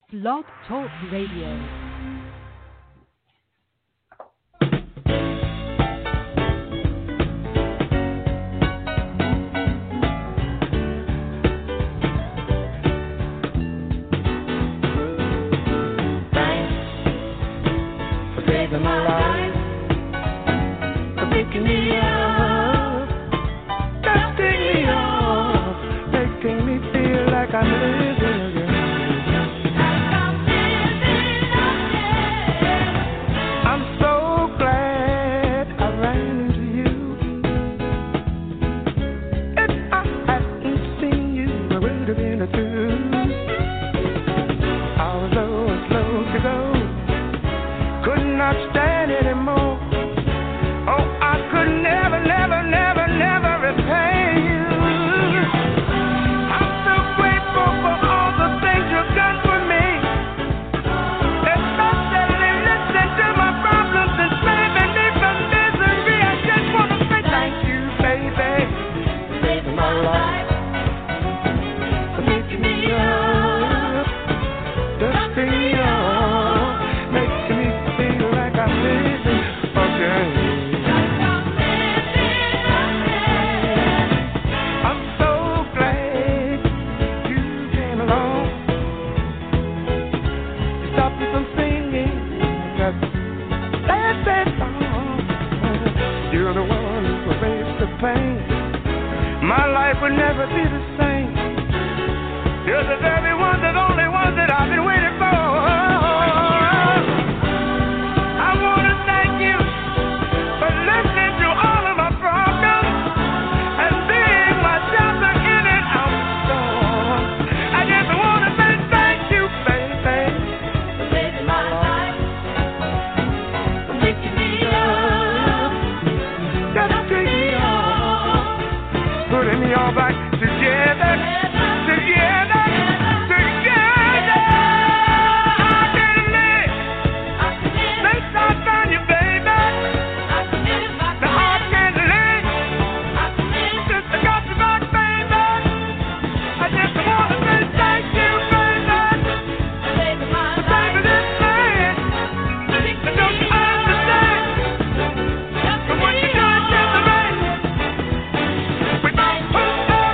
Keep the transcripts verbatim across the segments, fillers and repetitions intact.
Blog Talk Radio. Saving my life, for picking me up, dusting me off, making me feel like I'm living again. I'm so glad I ran into you. If I hadn't seen you, I would have been a fool. I was low and slow to go. Could not stand anymore. Oh, I could never, never, never, never repay you. I'm so grateful for all the things you've done for me. Especially listening to my problems and saving me from misery. I just want to say thank you, baby, for saving my life, for making me up, dusting me off, making me feel like I'm living again. I'm so glad you came along. You stopped me from singing that sad, sad song. You're the one who erased the pain. My life would never be the same. You're the very one, the only one that I've been waiting for. I want to thank you for listening to all of my problems and being my shelter in and out the storm. I just want to say thank you, baby, for saving my life, for picking me up, dusting me off, putting me all back together, together, together. I can live since I found you, baby. Now I can live since I got you back, baby. I just want to say thank you, baby, for saving this man. Now don't you understand? For what you done to the man. We both hooked up.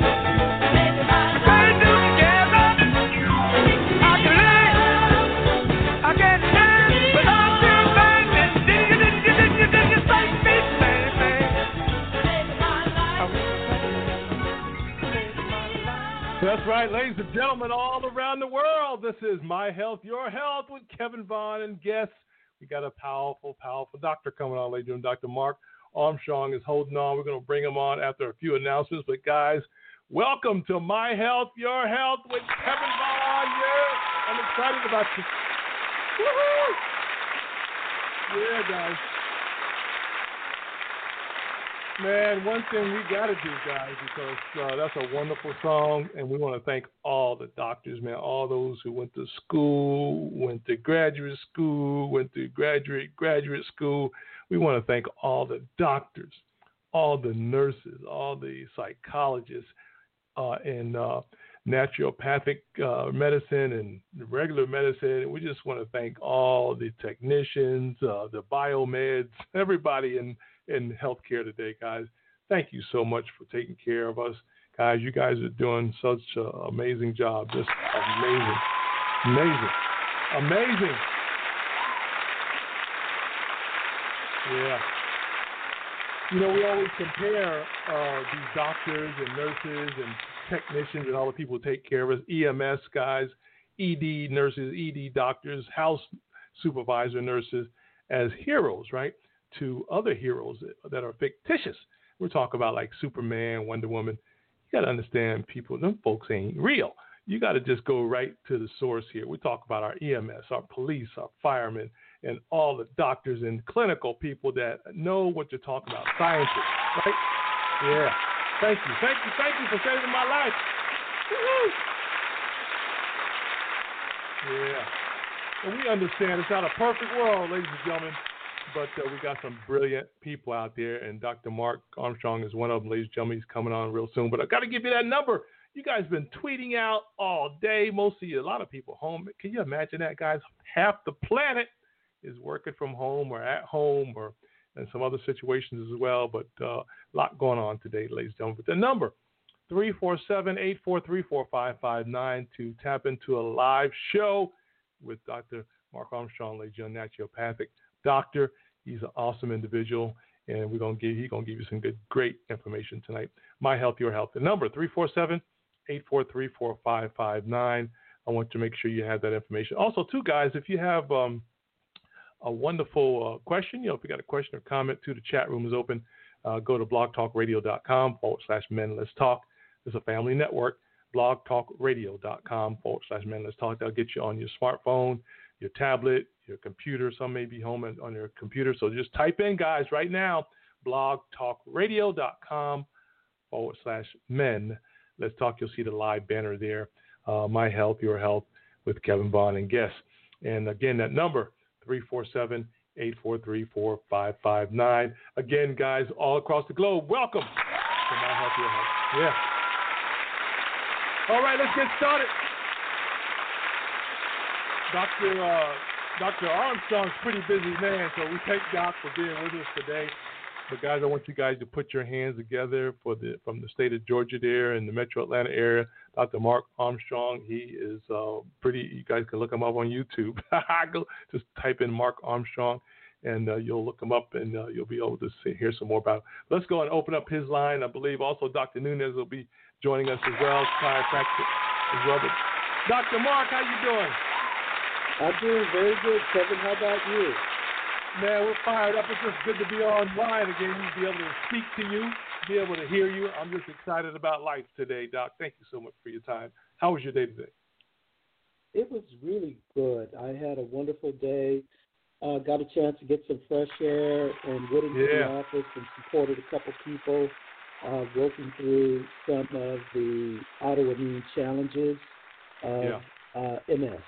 That's right, ladies and gentlemen, all around the world. This is My Health, Your Health with Kevin Vaughn and guests. We got a powerful, powerful doctor coming on, ladies and gentlemen. Doctor Mark Armstrong is holding on. We're going to bring him on after a few announcements. But, guys, welcome to My Health, Your Health with Kevin Vaughn. Yeah, I'm excited about you. Woohoo! Yeah, guys. Man, one thing we got to do, guys, because uh, that's a wonderful song, and we want to thank all the doctors, man, all those who went to school, went to graduate school, went to graduate graduate school. We want to thank all the doctors, all the nurses, all the psychologists, uh, and uh, naturopathic uh, medicine and regular medicine. We just want to thank all the technicians, uh, the biomeds, everybody in in healthcare today, guys. Thank you so much for taking care of us. Guys, you guys are doing such an amazing job. Just amazing. Amazing. Amazing. Yeah. You know, we always compare uh, these doctors and nurses and technicians and all the people who take care of us, E M S guys, E D nurses, E D doctors, house supervisor nurses, as heroes, right? To other heroes that are fictitious. We're talking about like Superman, Wonder Woman. You got to understand, people, them folks ain't real. You got to just go right to the source here. We talk about our E M S, our police, our firemen, and all the doctors and clinical people that know what you're talking about, scientists, right? Yeah. Thank you. Thank you. Thank you for saving my life. Woo-hoo. Yeah. And we understand it's not a perfect world, ladies and gentlemen. But uh, we got some brilliant people out there, and Doctor Mark Armstrong is one of them, ladies and gentlemen. He's coming on real soon. But I got to give you that number. You guys been tweeting out all day. Most of you, a lot of people home. Can you imagine that, guys? Half the planet is working from home or at home or in some other situations as well. But uh, a lot going on today, ladies and gentlemen. But the number, three four seven, eight four three, four five five nine to tap into a live show with Doctor Mark Armstrong, ladies and gentlemen, naturopathic doctor. He's an awesome individual. And we're gonna give he's gonna give you some good, great information tonight. My Health, Your Health. The number three four seven, eight four three, four five five nine. I want to make sure you have that information. Also, too, guys, if you have um, a wonderful uh, question, you know, if you got a question or comment, too, the chat room is open. Uh, go to blogtalkradio.com forward slash men let's talk. It's a family network. blogtalkradio.com forward slash men let's talk. That'll get you on your smartphone, your tablet, your computer. Some may be home on your computer. So just type in, guys, right now, blogtalkradio.com forward slash men. Let's talk. You'll see the live banner there. Uh, My Health, Your Health with Kevin Bond and guests. And again, that number, three four seven, eight four three, four five five nine. Again, guys, all across the globe, welcome to My Health, Your Health. Yeah. All right, let's get started. Doctor Uh, Doctor Armstrong's a pretty busy man, so we thank Doc for being with us today. But guys, I want you guys to put your hands together for the from the state of Georgia there in the Metro Atlanta area. Doctor Mark Armstrong, he is uh, pretty. You guys can look him up on YouTube. Go just type in Mark Armstrong, and uh, you'll look him up, and uh, you'll be able to see, hear some more about it. Let's go and open up his line. I believe also Doctor Nunez will be joining us as well, chiropractor as well. But Doctor Mark, how you doing? I'm doing very good, Kevin. How about you? Man, we're fired up. It's just good to be online again, to be able to speak to you, be able to hear you. I'm just excited about life today, Doc. Thank you so much for your time. How was your day today? It was really good. I had a wonderful day. Uh, got a chance to get some fresh air and went into yeah. the office and supported a couple people uh, working through some of the autoimmune challenges of yeah. uh, M S.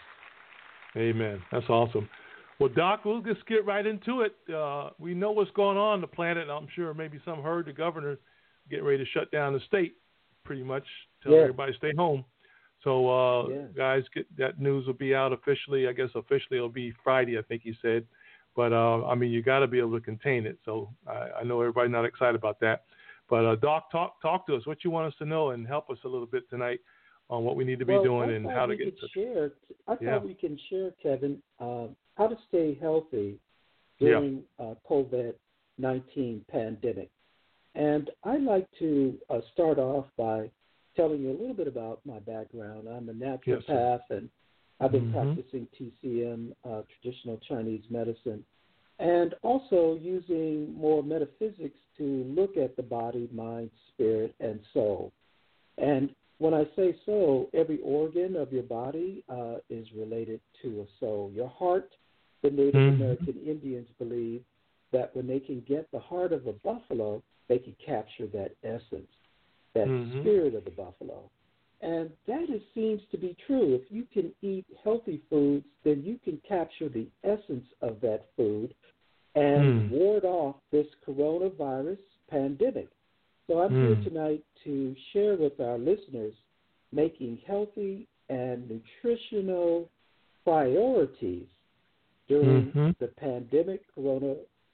Amen. That's awesome. Well, Doc, we'll just get right into it. Uh, we know what's going on on the planet. I'm sure maybe some heard the governor getting ready to shut down the state, pretty much tell yeah. everybody to stay home. So, uh, yeah. guys, get, that news will be out officially. I guess officially it'll be Friday, I think he said. But, uh, I mean, you got to be able to contain it. So I, I know everybody's not excited about that. But, uh, Doc, talk talk to us. What you want us to know and help us a little bit tonight on what we need to be well, doing I and how to get to share. I thought yeah. we can share, Kevin, uh, how to stay healthy during yeah. uh, COVID nineteen pandemic. And I'd like to uh, start off by telling you a little bit about my background. I'm a naturopath, yes, and I've been mm-hmm. practicing T C M, uh, traditional Chinese medicine, and also using more metaphysics to look at the body, mind, spirit, and soul. And when I say soul, every organ of your body uh, is related to a soul. Your heart, the Native mm-hmm. American Indians believe that when they can get the heart of a buffalo, they can capture that essence, that mm-hmm. spirit of the buffalo. And that is, seems to be true. If you can eat healthy foods, then you can capture the essence of that food and mm. ward off this coronavirus pandemic. So I'm mm. here tonight to share with our listeners making healthy and nutritional priorities during mm-hmm. the pandemic, coronavirus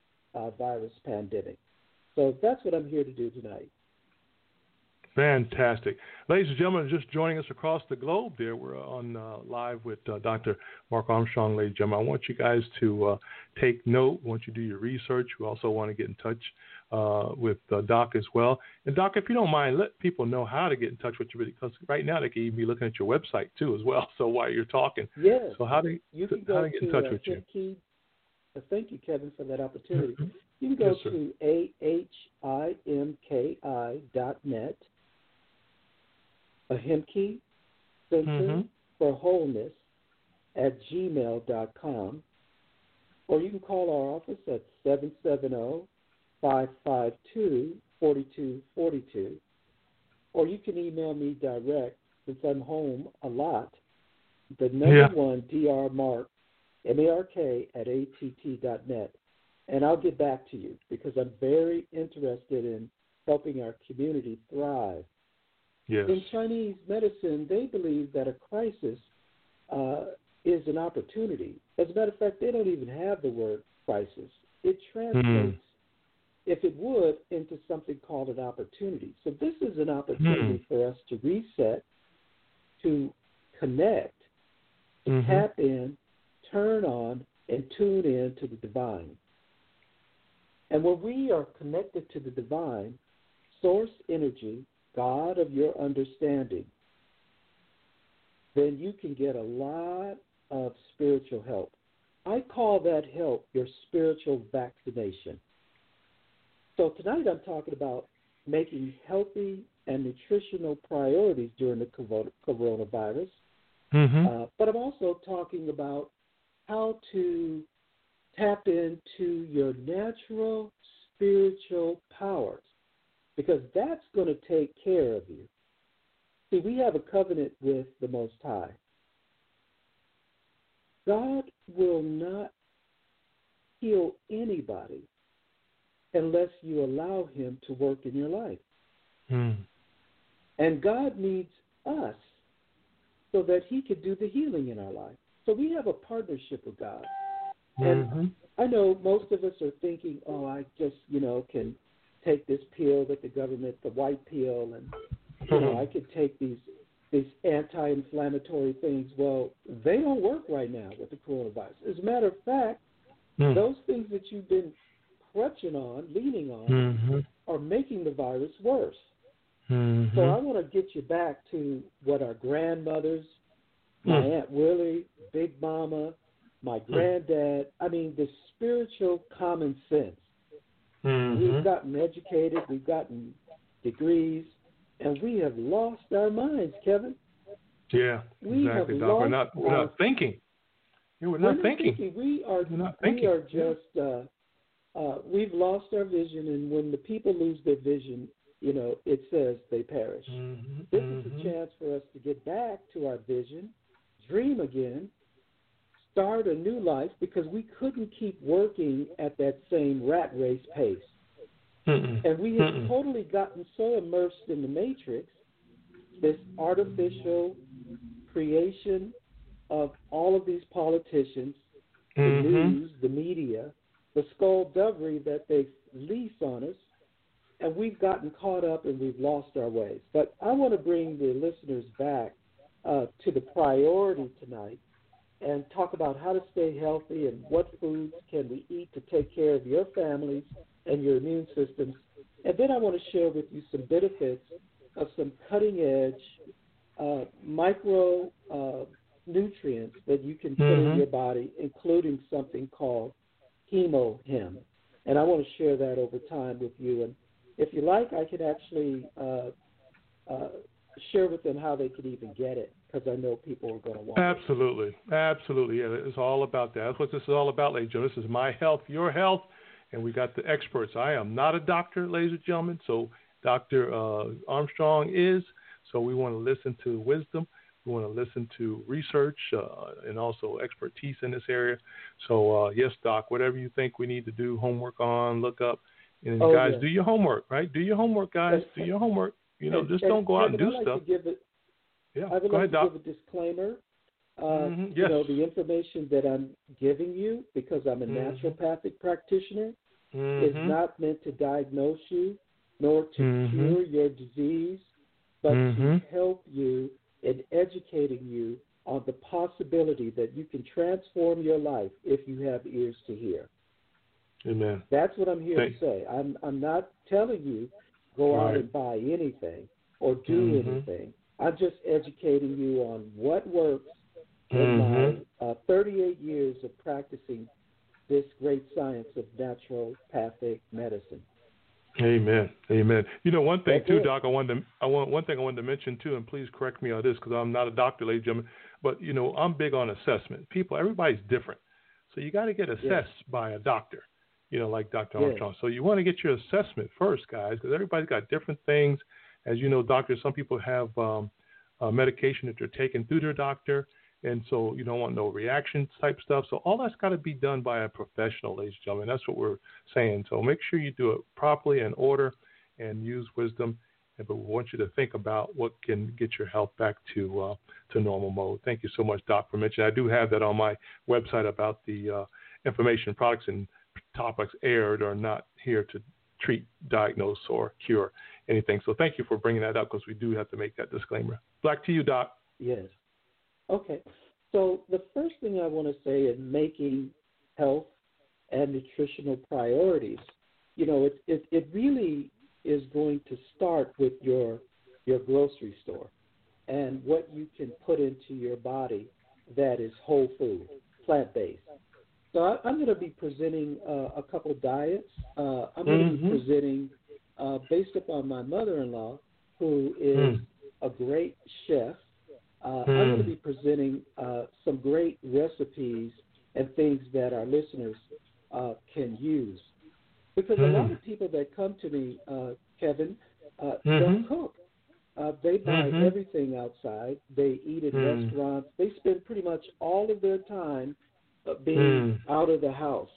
uh, pandemic. So that's what I'm here to do tonight. Fantastic. Ladies and gentlemen, just joining us across the globe there, we're on uh, live with uh, Doctor Mark Armstrong, ladies and gentlemen. I want you guys to uh, take note. I want you to do your research. We also want to get in touch uh, with uh, Doc as well. And Doc, if you don't mind, let people know how to get in touch with you, because right now they can even be looking at your website too as well. So while you're talking. Yes. So how do you can how go to get in to, touch uh, with you? Key, uh, thank you, Kevin, for that opportunity. Mm-hmm. You can go yes, to A H I M K I dot net. Ahimki Center mm-hmm. for Wholeness at gmail dot com, or you can call our office at seven seven zero, five five two, four two four two, or you can email me direct, since I'm home a lot, the number yeah. one, D R Mark, M A R K, at A T T dot net, and I'll get back to you because I'm very interested in helping our community thrive Yes. In Chinese medicine, they believe that a crisis uh, is an opportunity. As a matter of fact, they don't even have the word crisis. It translates, mm. if it would, into something called an opportunity. So this is an opportunity mm. for us to reset, to connect, to mm-hmm. tap in, turn on, and tune in to the divine. And when we are connected to the divine, source energy, God of your understanding, then you can get a lot of spiritual help. I call that help your spiritual vaccination. So tonight I'm talking about making healthy and nutritional priorities during the coronavirus. Mm-hmm. Uh, but I'm also talking about how to tap into your natural spiritual powers, because that's going to take care of you. See, we have a covenant with the Most High. God will not heal anybody unless you allow him to work in your life. Mm. And God needs us so that he could do the healing in our life. So we have a partnership with God. Mm-hmm. And I know most of us are thinking, oh, I just, you know, can take this pill that the government, the white pill, and, you know, I could take these these anti-inflammatory things. Well, they don't work right now with the coronavirus. As a matter of fact, mm. those things that you've been crutching on, leaning on, mm-hmm. are making the virus worse. Mm-hmm. So I want to get you back to what our grandmothers, my mm. Aunt Willie, Big Mama, my granddad, I mean, the spiritual common sense. Mm-hmm. We've gotten educated, we've gotten degrees, and we have lost our minds, Kevin. Yeah, we exactly, Doc. We're not, we're our, not thinking. Yeah, we're, we're not not thinking. thinking. We are, we're not we thinking. are just, uh, uh, we've lost our vision, and when the people lose their vision, you know, it says they perish. Mm-hmm. This mm-hmm. is a chance for us to get back to our vision, dream again, start a new life, because we couldn't keep working at that same rat race pace. Mm-mm. And we have Mm-mm. totally gotten so immersed in the matrix, this artificial creation of all of these politicians, the mm-hmm. news, the media, the skullduggery that they lease on us, and we've gotten caught up and we've lost our ways. But I want to bring the listeners back uh, to the priority tonight and talk about how to stay healthy and what foods can we eat to take care of your families and your immune systems. And then I want to share with you some benefits of some cutting-edge uh, micro uh, nutrients that you can put mm-hmm. in your body, including something called HemoHim. And I want to share that over time with you. And if you like, I can actually uh, uh, share with them how they could even get it, because I know people are going to want it. Absolutely. Absolutely. Yeah, it's all about that. That's what this is all about, ladies and gentlemen. This is my health, your health, and we got the experts. I am not a doctor, ladies and gentlemen, so Doctor Uh, Armstrong is. So we want to listen to wisdom. We want to listen to research uh, and also expertise in this area. So, uh, yes, Doc, whatever you think we need to do homework on, look up. And oh, guys, yes. do your homework, right? Do your homework, guys. Do your homework. You know, and, just and don't go out and do like stuff. To give it, yeah, I would go like ahead, to Doc. give a disclaimer. Uh, mm-hmm. yes. You know, the information that I'm giving you, because I'm a mm-hmm. naturopathic practitioner, mm-hmm. is not meant to diagnose you, nor to mm-hmm. cure your disease, but mm-hmm. to help you in educating you on the possibility that you can transform your life if you have ears to hear. Amen. That's what I'm here Thank to say. I'm I'm not telling you go right. out and buy anything or do mm-hmm. anything. I'm just educating you on what works in mm-hmm. my uh, thirty-eight years of practicing this great science of naturopathic medicine. Amen. Amen. You know, one thing That's too, it. Doc. I wanted to, I want one thing I wanted to mention too, and please correct me on this because I'm not a doctor, ladies and gentlemen. But you know, I'm big on assessment. People, everybody's different, so you got to get assessed yes. by a doctor. You know, like Doctor yes. Armstrong. So you want to get your assessment first, guys, because everybody's got different things. As you know, doctors, some people have um, uh, medication that they're taking through their doctor, and so you don't want no reaction type stuff. So all that's got to be done by a professional, ladies and gentlemen. That's what we're saying. So make sure you do it properly in order and use wisdom. but we want you to think about what can get your health back to uh, to normal mode. Thank you so much, Doc, for mentioning. I do have that on my website about the uh, information, products, and topics aired are not here to treat, diagnose, or cure anything. So thank you for bringing that up, because we do have to make that disclaimer. Back to you, Doc. Yes. Okay. So the first thing I want to say in making health and nutritional priorities, you know, it, it, it really is going to start with your your grocery store and what you can put into your body that is whole food, plant-based. So I, I'm going to be presenting uh, a couple diets. Uh, I'm going Mm-hmm. to be presenting, uh, based upon my mother-in-law, who is Mm. a great chef. Uh, Mm. I'm going to be presenting uh, some great recipes and things that our listeners uh, can use. Because Mm. a lot of people that come to me, uh, Kevin, uh, Mm-hmm. don't cook. Uh, they buy Mm-hmm. everything outside. They eat in Mm. restaurants. They spend pretty much all of their time uh, being Mm. out of the house.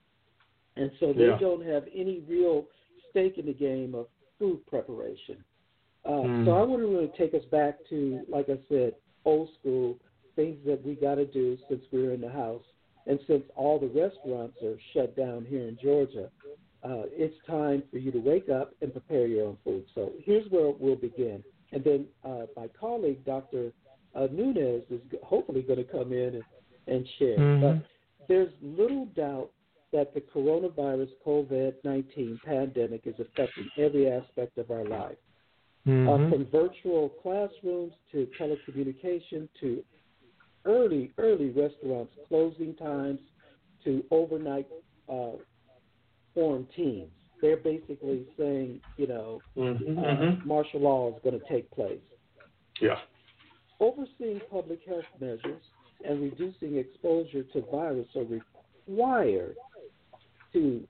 And so they Yeah. don't have any real stake in the game of food preparation. Uh, Mm. So I want to really take us back to, like I said, old school, things that we got to do since we're in the house. And since all the restaurants are shut down here in Georgia, uh, it's time for you to wake up and prepare your own food. So here's where we'll begin. And then uh, my colleague, Doctor Uh, Nunez, is hopefully going to come in and, and share. Mhm. But there's little doubt that the coronavirus COVID nineteen pandemic is affecting every aspect of our life. Mhm. Uh, from virtual classrooms to telecommunication to early, early restaurants closing times to overnight uh, quarantines. They're basically saying, you know, Mhm. uh, Mhm. martial law is going to take place. Yeah. Overseeing public health measures and reducing exposure to virus are required to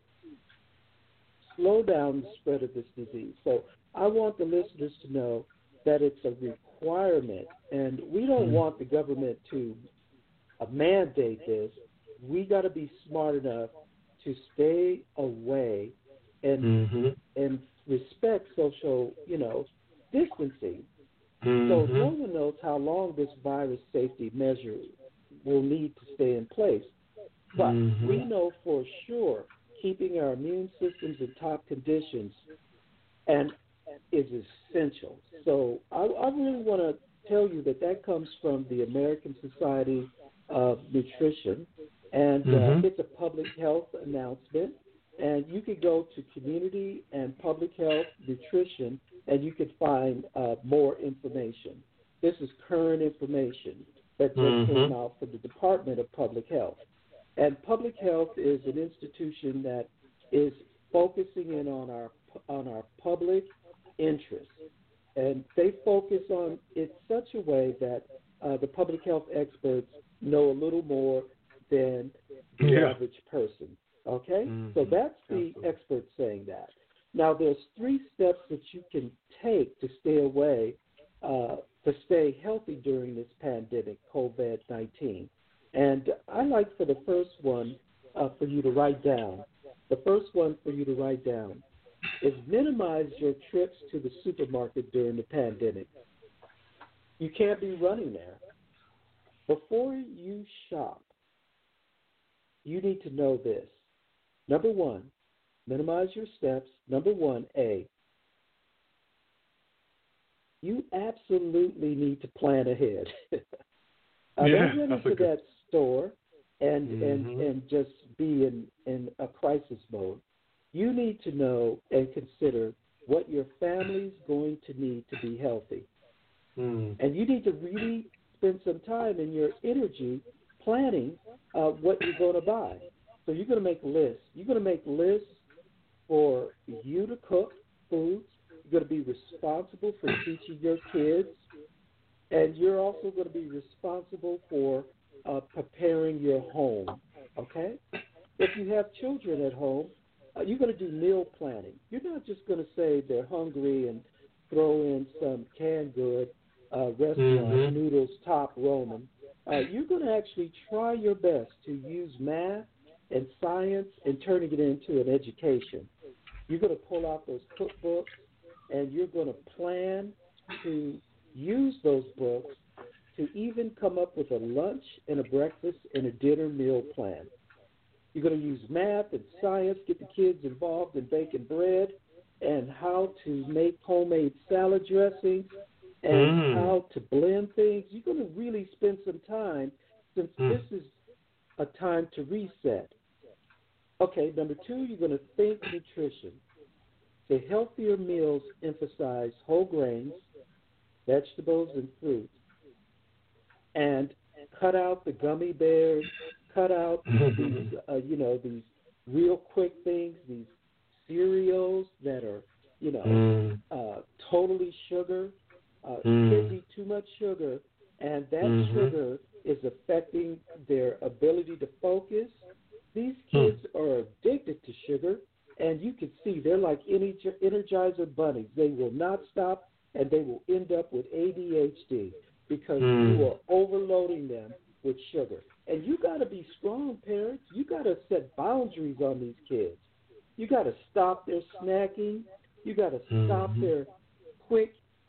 slow down the spread of this disease. So I want the listeners to know that it's a requirement, and we don't Mhm. want the government to uh, mandate this. We got to be smart enough to stay away and Mhm. and respect social, you know, distancing. So Mhm. no one knows how long this virus safety measure will need to stay in place. But Mhm. we know for sure keeping our immune systems in top conditions and is essential. So I, I really want to tell you that that comes from the American Society of Nutrition, and uh, Mhm. it's a public health announcement. And you could go to Community and Public Health Nutrition, and you could find uh, more information. This is current information that just Mhm. came out from the Department of Public Health. And public health is an institution that is focusing in on our on our public interest, and they focus on it such a way that uh, the public health experts know a little more than the Yeah. average person. Okay, Mhm. so that's the Absolutely. expert saying that. Now, there's three steps that you can take to stay away, uh, to stay healthy during this pandemic, COVID nineteen. And I like for the first one uh, for you to write down. The first one for you to write down is minimize your trips to the supermarket during the pandemic. You can't be running there. Before you shop, you need to know this. Number one, minimize your steps. Number one, A, you absolutely need to plan ahead. uh, Yeah, don't run that's a into good- that store and and Mhm. and just be in, in a crisis mode. You need to know and consider what your family's going to need to be healthy. Mhm. And you need to really spend some time in your energy planning uh, what you're going to buy. So you're going to make lists. You're going to make lists for you to cook foods. You're going to be responsible for teaching your kids. And you're also going to be responsible for uh, preparing your home, okay? If you have children at home, uh, you're going to do meal planning. You're not just going to say they're hungry and throw in some canned good uh, restaurant Mhm. noodles, top ramen. Uh, you're going to actually try your best to use math and science and turning it into an education. You're going to pull out those cookbooks and you're going to plan to use those books to even come up with a lunch and a breakfast and a dinner meal plan. You're going to use math and science, get the kids involved in baking bread and how to make homemade salad dressings and Mm. how to blend things. You're going to really spend some time since Mm. this is a time to reset. Okay, number two, you're going to think nutrition. The healthier meals emphasize whole grains, vegetables, and fruits, and cut out the gummy bears, cut out these, uh, you know, these real quick things, these cereals that are, you know, Mm. uh, totally sugar. Uh, Mm. Kids eat too much sugar, and that Mhm. sugar is affecting their ability to focus. These kids Mm. are addicted to sugar, and you can see they're like Ener- Energizer bunnies. They will not stop, and they will end up with A D H D because Mm. you are overloading them with sugar. And you got to be strong, parents. You got to set boundaries on these kids. You got to stop their snacking. You got to stop Mhm. their quick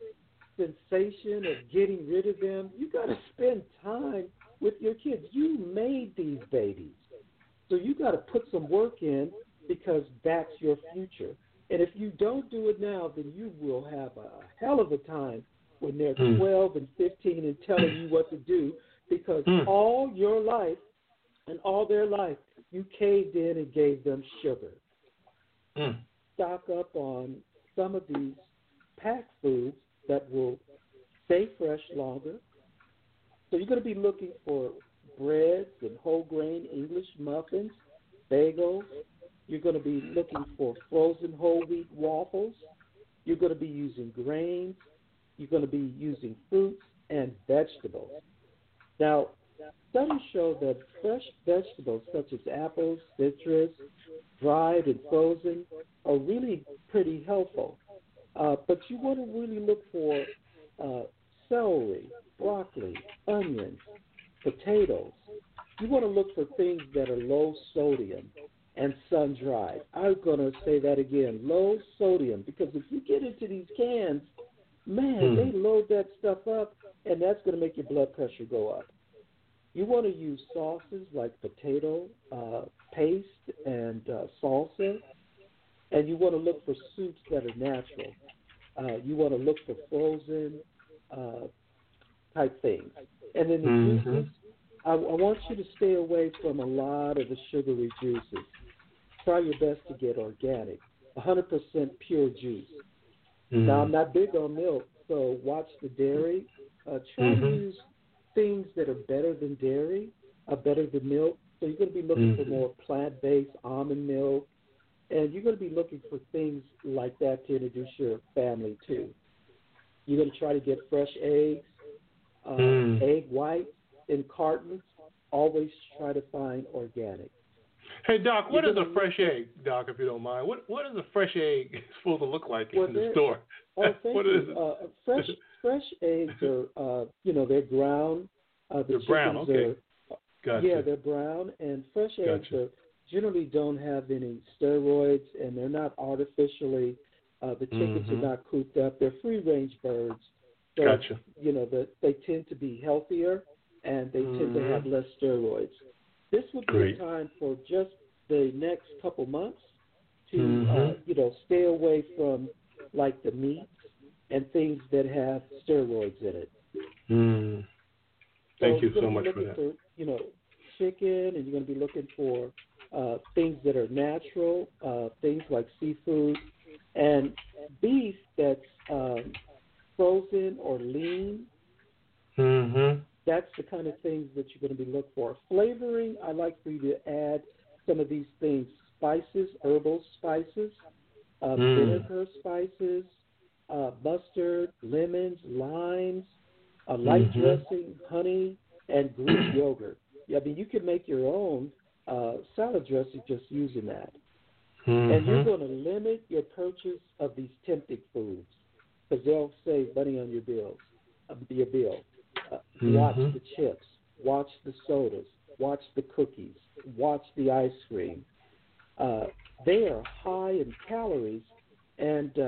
sensation of getting rid of them. You got to spend time with your kids. You made these babies. So you got to put some work in because that's your future. And if you don't do it now, then you will have a hell of a time when they're Mm. twelve and fifteen and telling you what to do because Mm. all your life and all their life, you caved in and gave them sugar. Mm. Stock up on some of these packed foods that will stay fresh longer. So you're going to be looking for breads and whole grain English muffins, bagels. You're going to be looking for frozen whole wheat waffles. You're going to be using grains. You're going to be using fruits and vegetables. Now, studies show that fresh vegetables such as apples, citrus, dried and frozen are really pretty helpful. Uh, but you want to really look for uh, celery, broccoli, onions, potatoes. You want to look for things that are low sodium and sun-dried. I'm going to say that again, low sodium, because if you get into these cans, man, Hmm. they load that stuff up, and that's going to make your blood pressure go up. You want to use sauces like potato uh, paste and uh, salsa, and you want to look for soups that are natural. Uh, you want to look for frozen uh, type things. And then the Mhm. juices, I, I want you to stay away from a lot of the sugary juices. Try your best to get organic, one hundred percent pure juice. Mm. Now, I'm not big on milk, so watch the dairy. Uh, try Mhm. to use things that are better than dairy, uh, better than milk. So you're going to be looking Mhm. for more plant-based almond milk, and you're going to be looking for things like that to introduce your family to. You're going to try to get fresh eggs, uh, Mm. egg whites in cartons. Always try to find organic. Hey, Doc, what You're is a gonna fresh egg, Doc, if you don't mind? What What is a fresh egg supposed to look like Well, in the they're- store? Oh, thank What you. is it? Uh, fresh fresh eggs are, uh, you know, they're brown. Uh, the They're brown, chickens okay. are, Gotcha. yeah, they're brown, and fresh eggs Gotcha. are generally don't have any steroids, and they're not artificially. Uh, the chickens Mhm. are not cooped up. They're free-range birds. So, Gotcha. you know, the, they tend to be healthier, and they tend to Mhm. have less steroids. This would be Great. a time for just the next couple months to, Mhm. uh, you know, stay away from like the meats and things that have steroids in it. Mm. Thank so you you're so gonna much be for looking that. for, you know, chicken, and you're going to be looking for uh, things that are natural, uh, things like seafood, and beef that's um, frozen or lean. Mhm. That's the kind of things that you're going to be looking for. Flavoring, I like for you to add some of these things, spices, herbal spices, uh, Mm. vinegar spices, uh, mustard, lemons, limes, a light Mhm. dressing, honey, and Greek yogurt. Yeah, I mean, you can make your own uh, salad dressing just using that. And you're Mhm. going to limit your purchase of these tempting foods because they'll save money on your bills, uh, your bill. Uh, Watch Mhm. the chips, watch the sodas, watch the cookies, watch the ice cream. Uh, they are high in calories, and uh,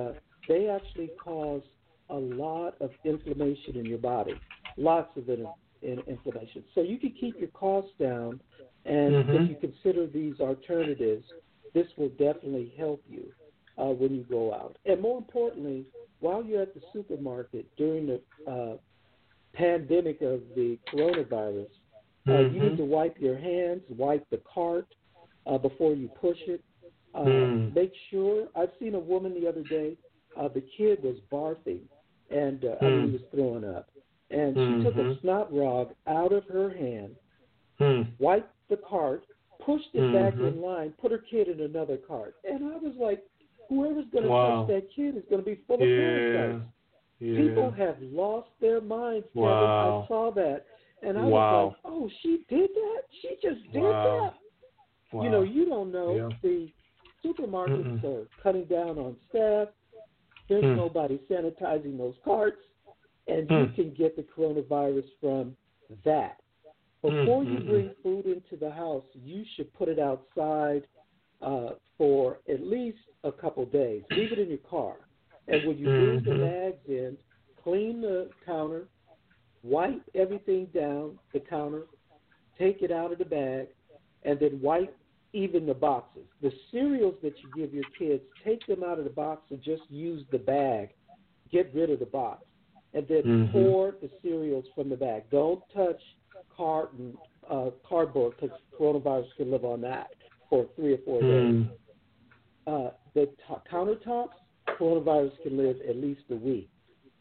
they actually cause a lot of inflammation in your body, lots of in, in inflammation. So you can keep your costs down, and mm-hmm. if you consider these alternatives, this will definitely help you uh, when you go out. And more importantly, while you're at the supermarket during the uh, pandemic of the coronavirus, uh, mm-hmm. you need to wipe your hands, wipe the cart uh, before you push it. Uh, mm. Make sure, I've seen a woman the other day, uh, the kid was barfing, and uh, mm. I mean, he was throwing up. And mm-hmm. she took a snot rag out of her hand, mm. wiped the cart, pushed it mm-hmm. back in line, put her kid in another cart. And I was like, whoever's going to wow. touch that kid is going to be full of yeah. parasites. Yeah. People have lost their minds, Kevin. Wow. I saw that. And I wow. was like, oh, she did that? She just did wow. that? Wow. You know, you don't know. Yeah. The supermarkets Mm-mm. are cutting down on staff. There's mm. nobody sanitizing those carts. And mm. you can get the coronavirus from that. Before mm. you bring food into the house, you should put it outside uh, for at least a couple days. Leave it in your car. And when you bring mm-hmm. the bags in, clean the counter, wipe everything down the counter, take it out of the bag, and then wipe even the boxes. The cereals that you give your kids, take them out of the box and just use the bag. Get rid of the box. And then mm-hmm. pour the cereals from the bag. Don't touch carton, uh, cardboard, because coronavirus can live on that for three or four mm. days. Uh, the t- countertops, coronavirus can live at least a week.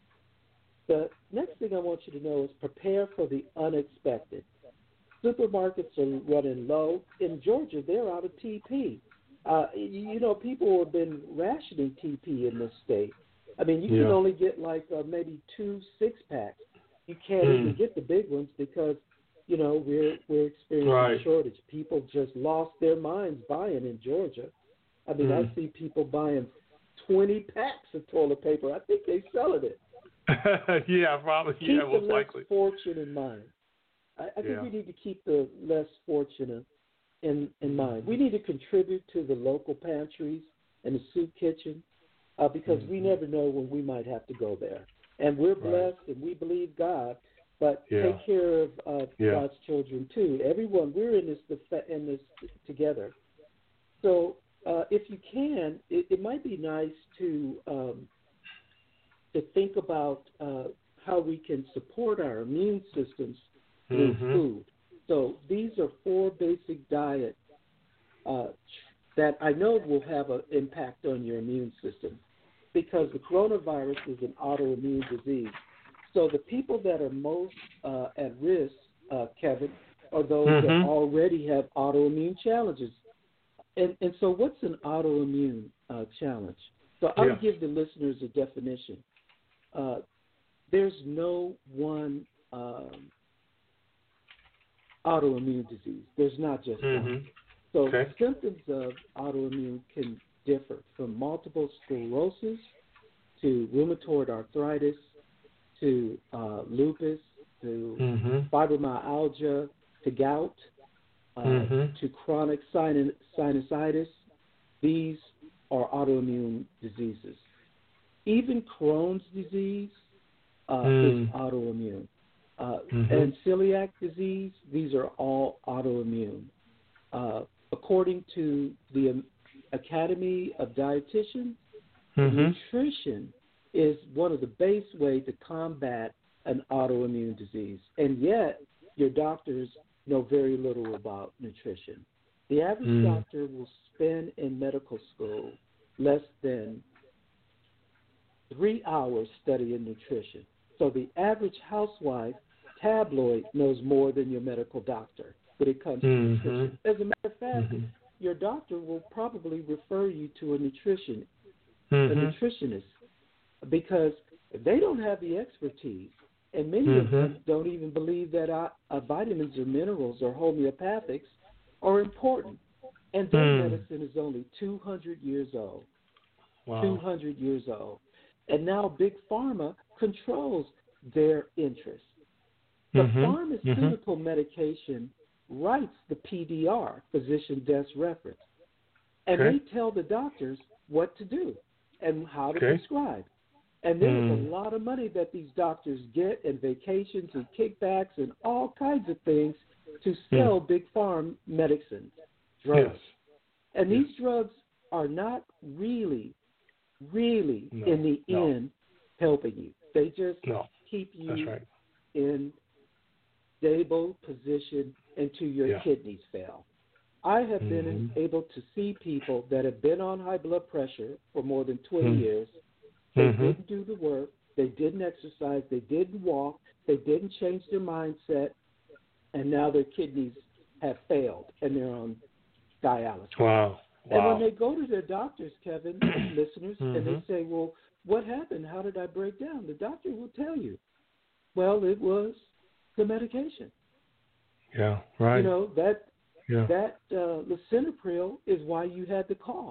The next thing I want you to know is prepare for the unexpected. Supermarkets are running low. In Georgia, they're out of T P. Uh, you, you know, people have been rationing T P in this state. I mean, you yeah. can only get like uh, maybe two six-packs. You can't mm. even get the big ones because, you know, we're we're experiencing right. a shortage. People just lost their minds buying in Georgia. I mean, mm. I see people buying twenty packs of toilet paper. I think they're selling it. yeah, probably. Keep yeah, the most less likely. fortunate in mind. I, I think yeah. we need to keep the less fortunate in, in mind. We need to contribute to the local pantries and the soup kitchen uh, because mm-hmm. we never know when we might have to go there. And we're blessed right. and we believe God, but yeah. take care of uh, yeah. God's children too. Everyone, we're in this in this together. So uh, if you can, it, it might be nice to um, to think about uh, how we can support our immune systems through mm-hmm. food. So these are four basic diets uh, that I know will have an impact on your immune system because the coronavirus is an autoimmune disease. So the people that are most uh, at risk, uh, Kevin, are those mm-hmm. that already have autoimmune challenges. And, and so what's an autoimmune uh, challenge? So I'll yeah. give the listeners a definition. Uh, there's no one um, autoimmune disease. There's not just mm-hmm. one. So okay. symptoms of autoimmune can differ from multiple sclerosis to rheumatoid arthritis to uh, lupus to mm-hmm. fibromyalgia to gout uh, mm-hmm. to chronic sinus- sinusitis. These are autoimmune diseases. Even Crohn's disease uh, mm. is autoimmune. Uh, mm-hmm. And celiac disease, these are all autoimmune. Uh, according to the Academy of Dietitians, mm-hmm. nutrition is one of the base ways to combat an autoimmune disease. And yet, your doctors know very little about nutrition. The average mm. doctor will spend in medical school less than three hours studying nutrition. So the average housewife tabloid knows more than your medical doctor when it comes mm-hmm. to nutrition. As a matter of fact, mm-hmm. your doctor will probably refer you to a nutrition, mm-hmm. a nutritionist, because they don't have the expertise, and many mm-hmm. of them don't even believe that uh, uh, vitamins or minerals or homeopathics are important. And their mm. medicine is only two hundred years old. Wow. two hundred years old. And now Big Pharma controls their interests. The mm-hmm. pharmaceutical mm-hmm. medication writes the P D R, physician desk reference, and okay. they tell the doctors what to do. and how to Okay. prescribe. And there's Mm. a lot of money that these doctors get, and vacations and kickbacks and all kinds of things to sell big farm medicines, drugs. Yes. And Yes. these drugs are not really, really, No. in the No. end, helping you. They just No. keep you That's right. in stable position until your Yeah. kidneys fail. I have Mhm. been able to see people that have been on high blood pressure for more than twenty Mhm. years. They Mhm. didn't do the work. They didn't exercise. They didn't walk. They didn't change their mindset. And now their kidneys have failed, and they're on dialysis. Wow. And Wow. when they go to their doctors, Kevin, listeners, and they Mhm. say, well, what happened? How did I break down? The doctor will tell you, well, it was the medication. Yeah. Right. You know, that yeah. that uh, lisinopril is why you had the cough.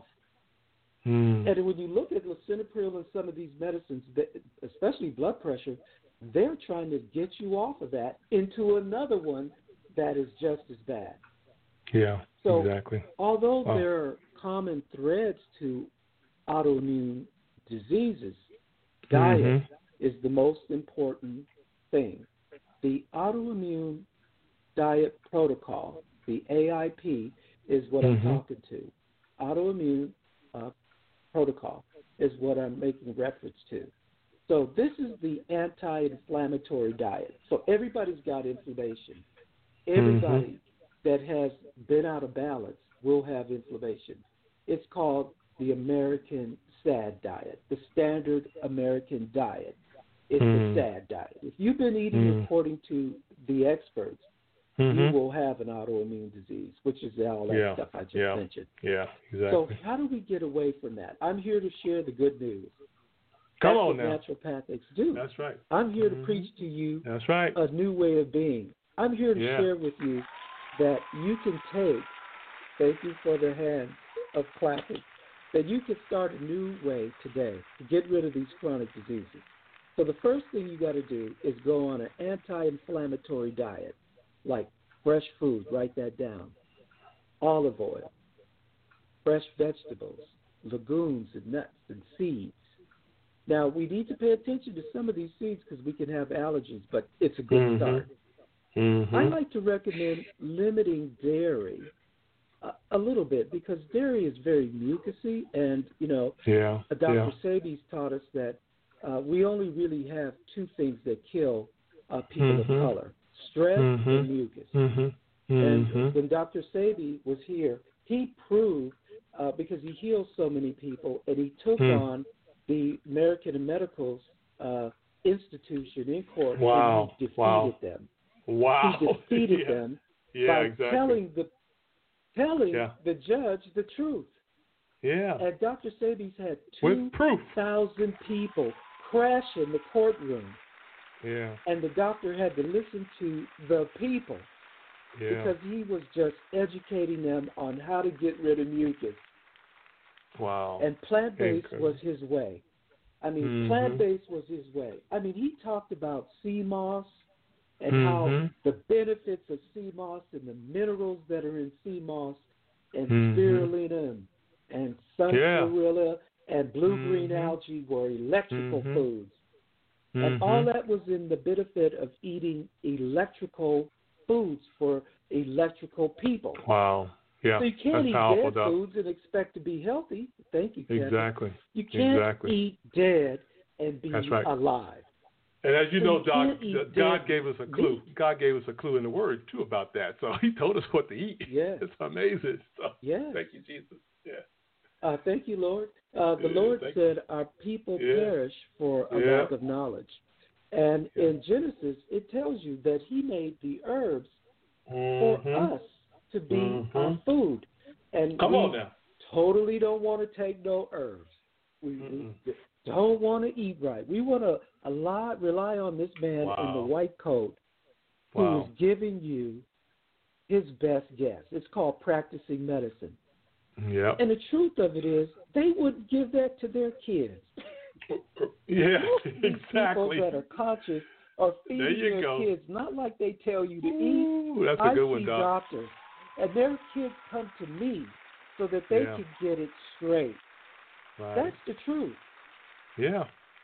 Mm. And when you look at lisinopril and some of these medicines, especially blood pressure, they're trying to get you off of that into another one that is just as bad. Yeah. So, exactly. although Wow. there are common threads to autoimmune diseases, diet Mhm. is the most important thing. The autoimmune diet protocol, the A I P, is what I'm Mhm. talking to. Autoimmune uh, protocol is what I'm making reference to. So this is the anti-inflammatory diet. So everybody's got inflammation. Everybody Mhm. that has been out of balance will have inflammation. It's called the American SAD diet, the standard American diet. It's Mm. the SAD diet. If you've been eating Mm. according to the experts, Mhm. you will have an autoimmune disease, which is all that Yeah. stuff I just Yeah. mentioned. Yeah. So Exactly. how do we get away from that? I'm here to share the good news. Come That's on what now. naturopathics do. That's right. I'm here Mhm. to preach to you That's right. a new way of being. I'm here to Yeah. share with you that you can take, thank you for the hand of clapping, that you can start a new way today to get rid of these chronic diseases. So the first thing you got to do is go on an anti-inflammatory diet, like fresh food, write that down, olive oil, fresh vegetables, legumes and nuts and seeds. Now, we need to pay attention to some of these seeds because we can have allergies, but it's a good Mhm. start. Mhm. I like to recommend limiting dairy a, a little bit because dairy is very mucousy, and, you know, Yeah. uh, Doctor Yeah. Sebi's taught us that uh, we only really have two things that kill uh, people Mhm. of color, stress Mhm. and mucus. Mhm. And Mhm. when Doctor Sebi was here, he proved, uh, because he heals so many people, and he took Mm. on the American Medicals uh, Institution in court, Wow. and he defeated Wow. them. Wow. He defeated yeah. them Yeah. by Exactly. telling the telling Yeah. the judge the truth. Yeah. And Doctor Sebi's had With two proof. thousand people crash in the courtroom, Yeah. and the doctor had to listen to the people Yeah. because he was just educating them on how to get rid of mucus. Wow. And plant-based Incredible. was his way. I mean, Mhm. plant-based was his way. I mean, he talked about sea moss and how Mhm. the benefits of sea moss and the minerals that are in sea moss and Mhm. spirulina and, and sunflorilla and blue-green Mhm. algae were electrical Mhm. foods. And all Mhm. that was in the benefit of eating electrical foods for electrical people. Wow. Yeah. So you can't That's eat powerful, dead Doc. foods and expect to be healthy. Thank you, Kevin. Exactly. You can't Exactly. eat dead and be That's right. alive. And as you So know, you Doc, can't eat God dead gave us a clue. meat. God gave us a clue in the Word too about that. So He told us what to eat. Yes. It's amazing. So Yes. thank you, Jesus. Yeah. Uh, thank you, Lord. Uh, the Yeah, Lord thank said, "Our people Yeah. perish for a Yeah. lack of knowledge." And Yeah. in Genesis, it tells you that He made the herbs Mhm. for us to be Mhm. our food. And Come we on now. totally don't want to take no herbs. We, Mm-mm. we don't want to eat right. We want to a lot rely on this man in the Wow. white coat who Wow. is giving you his best guess. It's called practicing medicine. Yeah. And the truth of it is, they wouldn't give that to their kids. Yeah. Most of these Exactly. people that are conscious are There feeding you their go. kids not like they tell you to eat. Ooh, that's a I good see one, Doc. doctors, and their kids come to me so that they Yeah. can get it straight. Right. That's the truth. Yeah.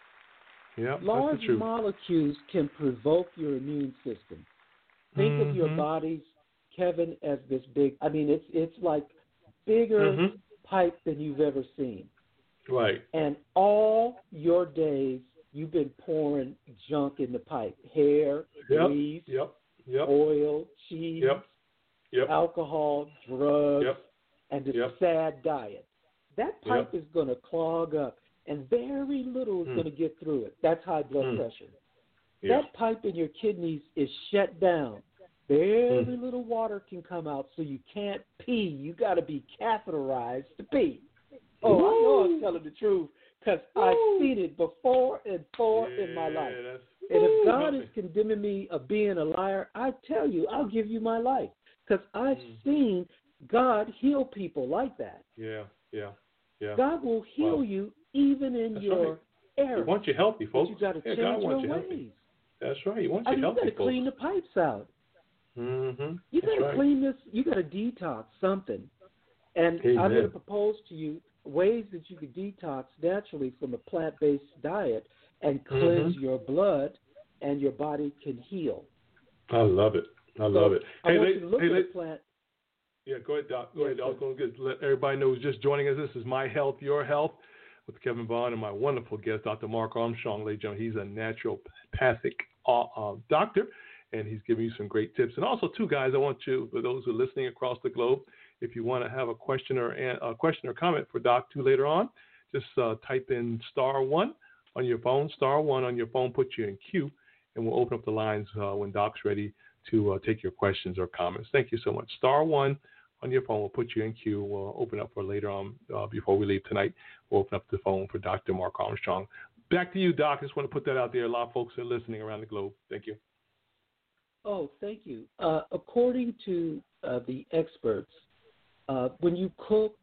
Yeah. Large that's the truth. molecules can provoke your immune system. Think mm-hmm. of your body's, Kevin, as this big. I mean, it's it's like bigger mm-hmm. pipe than you've ever seen. Right. And all your days, you've been pouring junk in the pipe: hair, Yep. grease, Yep. Yep. oil, cheese, Yep. Yep. alcohol, drugs, Yep. and a Yep. sad diet. That pipe Yep. is going to clog up, and very little is Mm. going to get through it. That's high blood Mm. pressure. Yeah. That pipe in your kidneys is shut down. Very Mm. little water can come out, so you can't pee. You got to be catheterized to pee. Oh, Ooh. I know I'm telling the truth because I've seen it before and before yeah, in my life. That's, And woo, if God help is me. condemning me of being a liar, I tell you, I'll give you my life because I've Mm. seen God heal people like that. Yeah. Yeah. Yeah. God will heal Wow. you even in That's your right. error. He wants you healthy, But folks. you got to yeah, change God wants your you healthy. ways. That's right. He wants I you mean, you healthy, got to clean the folks. pipes out. Mm-hmm. You That's got to right. clean this. You got to detox something. And Amen. I'm going to propose to you ways that you could detox naturally from a plant-based diet and cleanse Mm-hmm. your blood, and your body can heal. I love it. I So love it. I Hey, want la- you to look hey, at la- a plant. Yeah, go ahead, Doc. Go Yes, ahead. I was sir. going to let everybody know who's just joining us. This is My Health, Your Health with Kevin Bond and my wonderful guest, Doctor Mark Armstrong. Ladies and gentlemen, he's a naturopathic uh, uh, doctor, and he's giving you some great tips. And also, too, guys, I want you, for those who are listening across the globe, if you want to have a question or a question or comment for Doc too later on, just uh, type in star one on your phone, star one on your phone, put you in queue, and we'll open up the lines uh, when Doc's ready to uh, take your questions or comments. Thank you so much. Star one on your phone. We'll put you in queue. We'll open up for later on uh, before we leave tonight. We'll open up the phone for Doctor Mark Armstrong. Back to you, Doc. I just want to put that out there. A lot of folks are listening around the globe. Thank you. Oh, thank you. Uh, according to uh, the experts, uh, when you cook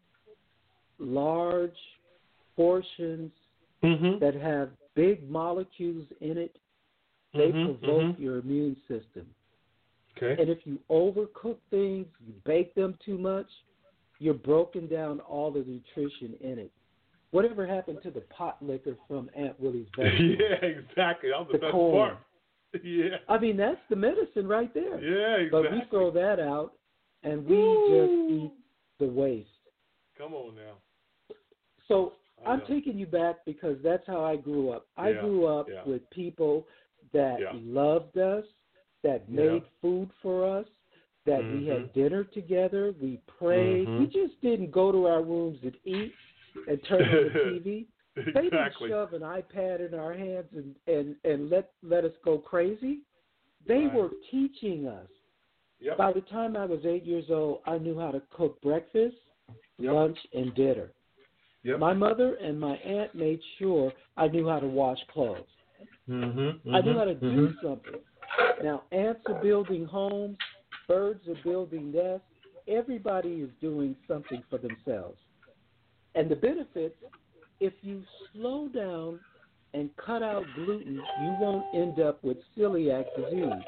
large portions Mm-hmm. that have big molecules in it, they mm-hmm. provoke mm-hmm. your immune system. Okay. And if you overcook things, you bake them too much, you're broken down all the nutrition in it. Whatever happened to the pot liquor from Aunt Willie's vegetables? Yeah, exactly. That was the, The best corn. part. Yeah. I mean, that's the medicine right there. Yeah, exactly. But we throw that out, and we Woo. just eat the waste. Come on now. So I I'm know. taking you back because that's how I grew up. I Yeah, grew up yeah. with people that Yeah. loved us, that Yeah. made food for us, that we Mhm. had dinner together, we prayed. Mhm. We just didn't go to our rooms and eat and turn on the T V. They didn't Exactly. shove an iPad in our hands and, and, and let, let us go crazy. They Right. were teaching us. Yep. By the time I was eight years old, I knew how to cook breakfast, Yep. lunch, and dinner. Yep. My mother and my aunt made sure I knew how to wash clothes. Mm-hmm. I knew how to mm-hmm. do something. Now, ants are building homes, birds are building nests. Everybody is doing something for themselves. And the benefits, if you slow down and cut out gluten, you won't end up with celiac disease.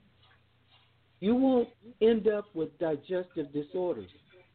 You won't end up with digestive disorders.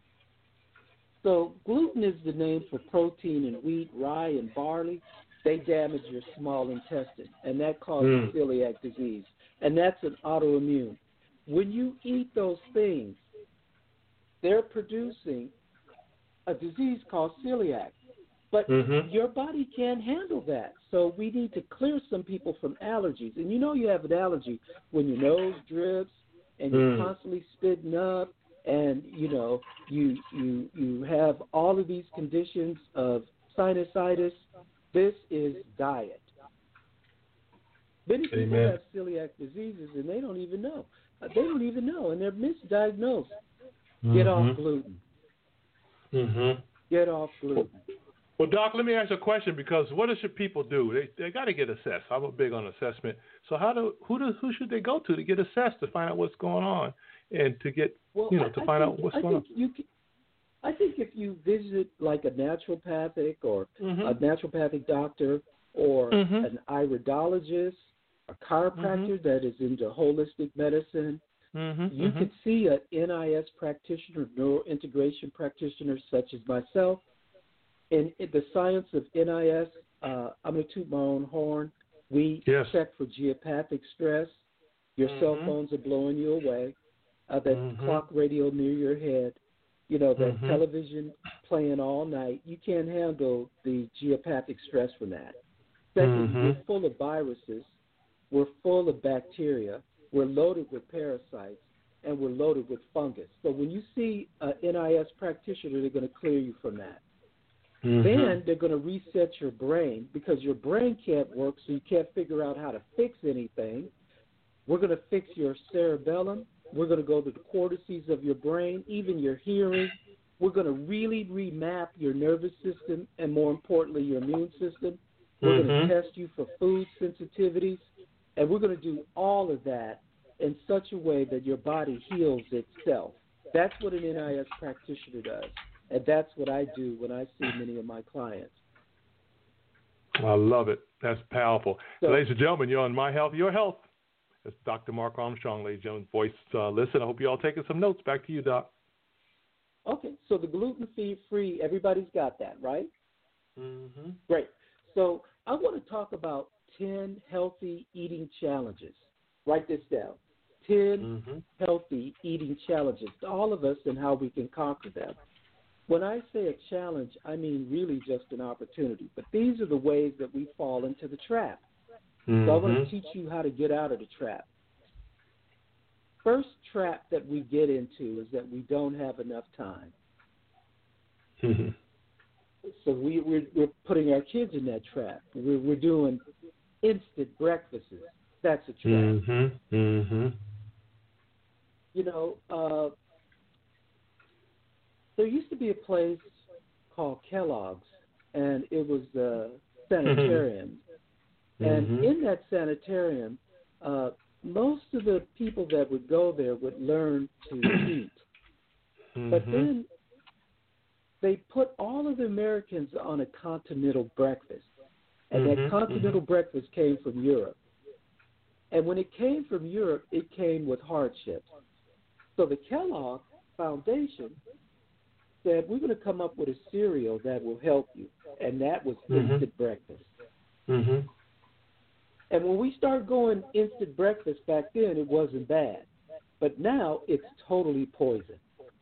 So gluten is the name for protein in wheat, rye, and barley. They damage your small intestine, and that causes Mm. celiac disease. And that's an autoimmune. When you eat those things, they're producing a disease called celiac. But Mhm. your body can't handle that. So we need to clear some people from allergies. And you know you have an allergy when your nose drips and you're Mm. constantly spitting up, and you know you you you have all of these conditions of sinusitis. This is diet. Many people Amen. have celiac diseases and they don't even know. Uh, They don't even know, and they're misdiagnosed. Get off gluten. Mm-hmm. Get off gluten. Well, Doc, let me ask you a question, because what should people do? They they got to get assessed. I'm a big on assessment. So how do who do who should they go to to get assessed to find out what's going on and to get Well, you know I, to I find think, out what's I going think you can, I think if you visit like a naturopathic or on? a naturopathic doctor or Mhm. an iridologist, a chiropractor that is into holistic medicine, Mm-hmm. you could see an N I S practitioner, neurointegration practitioner such as myself, in, in the science of N I S, uh, I'm going to toot my own horn. We yes. check for geopathic stress. Your mm-hmm. cell phones are blowing you away. Uh, that mm-hmm. clock radio near your head, you know, that mm-hmm. television playing all night. You can't handle the geopathic stress from that. Second, mm-hmm. we're full of viruses. We're full of bacteria. We're loaded with parasites. And we're loaded with fungus. So when you see an N I S practitioner, they're going to clear you from that. Mm-hmm. Then they're going to reset your brain because your brain can't work, so you can't figure out how to fix anything. We're going to fix your cerebellum. We're going to go to the cortices of your brain, even your hearing. We're going to really remap your nervous system and, more importantly, your immune system. We're mm-hmm. going to test you for food sensitivities, and we're going to do all of that in such a way that your body heals itself. That's what an N I S practitioner does, and that's what I do when I see many of my clients. I love it. That's powerful. So, ladies and gentlemen, you're on My Health, Your Health. That's Doctor Mark Armstrong, ladies and gentlemen. Voice, uh, listen, I hope you all taking some notes. Back to you, Doc. Okay, so the gluten-free, everybody's got that, right? Mm-hmm. Great. So I want to talk about ten healthy eating challenges. Write this down. ten mm-hmm. healthy eating challenges to all of us and how we can conquer them. When I say a challenge, I mean really just an opportunity. But these are the ways that we fall into the trap. Mm-hmm. So I want to teach you how to get out of the trap. First trap that we get into is that we don't have enough time. Mm-hmm. So we, we're, we're putting our kids in that trap. We're, we're doing instant breakfasts. That's a trap. Mm-hmm. Mm-hmm. You know, uh, there used to be a place called Kellogg's, and it was a sanitarium. Mm-hmm. And in that sanitarium, uh, most of the people that would go there would learn to eat. Mm-hmm. But then they put all of the Americans on a continental breakfast. And mm-hmm. that continental mm-hmm. breakfast came from Europe. And when it came from Europe, it came with hardships. So the Kellogg Foundation said, we're going to come up with a cereal that will help you. And that was mm-hmm. instant breakfast. Mm-hmm. And when we started going instant breakfast back then, it wasn't bad. But now it's totally poison.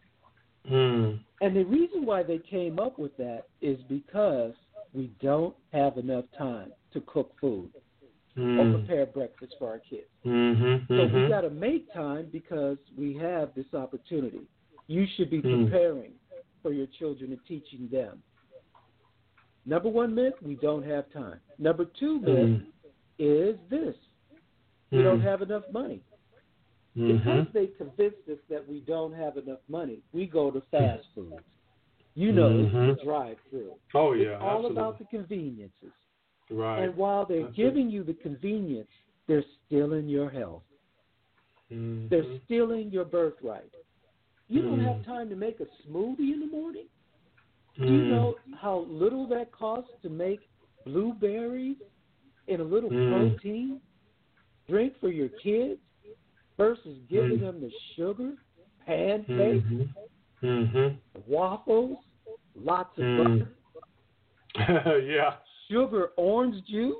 Mm. And the reason why they came up with that is because we don't have enough time to cook food mm. or prepare breakfast for our kids. Mm-hmm. So mm-hmm. we got to make time because we have this opportunity. You should be preparing mm. for your children and teaching them. Number one myth, we don't have time. Number two myth mm. is this. We mm. don't have enough money. Mm-hmm. Because they convinced us that we don't have enough money, we go to fast food. You know, mm-hmm. it's the drive-through. Oh, yeah, It's all absolutely. about the conveniences. Right. And while they're That's giving it. you the convenience, they're stealing your health. Mm-hmm. They're stealing your birthright. You mm-hmm. don't have time to make a smoothie in the morning? Mm-hmm. Do you know how little that costs to make blueberries and a little mm-hmm. protein drink for your kids? Versus giving mm-hmm. them the sugar, pancakes, mm-hmm. Mm-hmm. waffles, lots of mm. butter, yeah, sugar orange juice.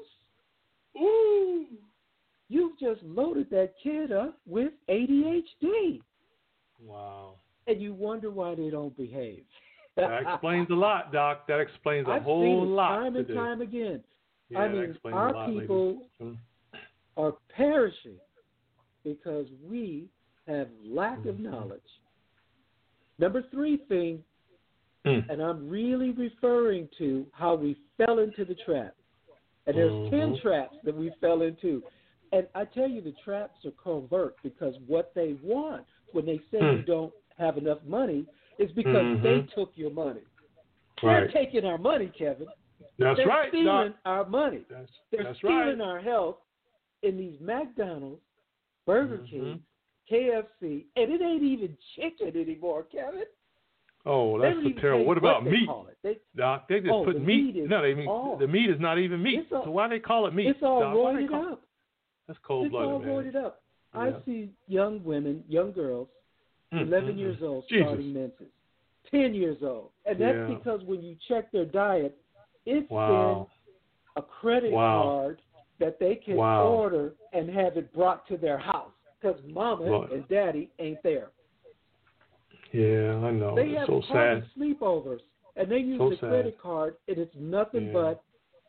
Ooh. You've just loaded that kid up with A D H D. Wow. And you wonder why they don't behave. That explains a lot, Doc. That explains a I've whole seen it lot. time and to time again. Yeah, I mean, our lot, people ladies. are perishing because we have lack of knowledge. Number three thing, mm. and I'm really referring to how we fell into the trap. And there's mm-hmm. ten traps that we fell into. And I tell you, the traps are covert because what they want when they say mm. you don't have enough money is because mm-hmm. they took your money. Right. They're taking our money, Kevin. That's They're right. stealing Doc. our money. That's, They're that's stealing right. our health in these McDonald's, Burger mm-hmm. King, K F C, and it ain't even chicken anymore, Kevin. Oh, that's so terrible. What about what meat? They, Doc, they just oh, put the meat. meat is no, they mean all, the meat is not even meat. all, so why do they call it meat? It's all Doc? roided call, up. That's cold It's blooded, all man. roided up. Yeah. I see young women, young girls, mm-hmm. eleven years old, Jesus. starting menses. ten years old. And that's Yeah. because when you check their diet, it's Wow. in a credit Wow. card that they can Wow. order and have it brought to their house because mama Lord. and daddy ain't there. Yeah, I know. They It's have so party sad. sleepovers, and they use So the sad. credit card, and it's nothing Yeah. but.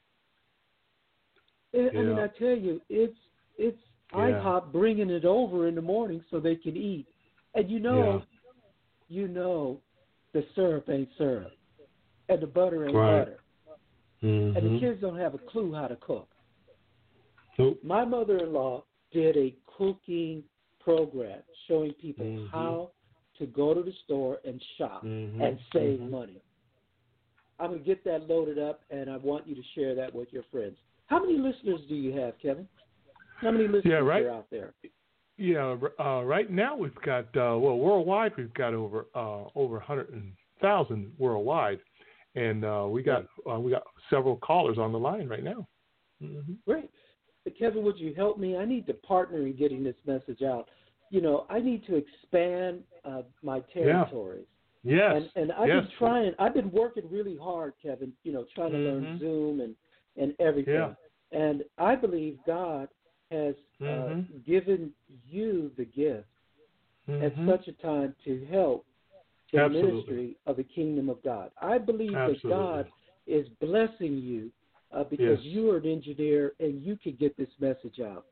I I mean, Yeah. I tell you, it's it's Yeah. IHOP bringing it over in the morning so they can eat, and you know, Yeah. you know, the syrup ain't syrup, and the butter ain't Right. butter, Mm-hmm. and the kids don't have a clue how to cook. Nope. My mother-in-law did a cooking program showing people Mhm. how to go to the store and shop Mhm. and save Mhm. money. I'm going to get that loaded up, and I want you to share that with your friends. How many listeners do you have, Kevin? How many listeners Yeah, right. are out there? Yeah, uh, right now we've got uh, well worldwide we've got over uh, over a hundred thousand worldwide, and uh, we got uh, we got several callers on the line right now. Mm-hmm. Great. But Kevin, would you help me? I need to partner in getting this message out. You know, I need to expand uh, my territories. Yes. And, and I've yes. been trying, I've been working really hard, Kevin, you know, trying to Mm-hmm. learn Zoom and, and everything. Yeah. And I believe God has uh, Mm-hmm. given you the gift Mm-hmm. at such a time to help the Absolutely. ministry of the kingdom of God. I believe Absolutely. that God is blessing you uh, because Yes. you are an engineer and you can get this message out.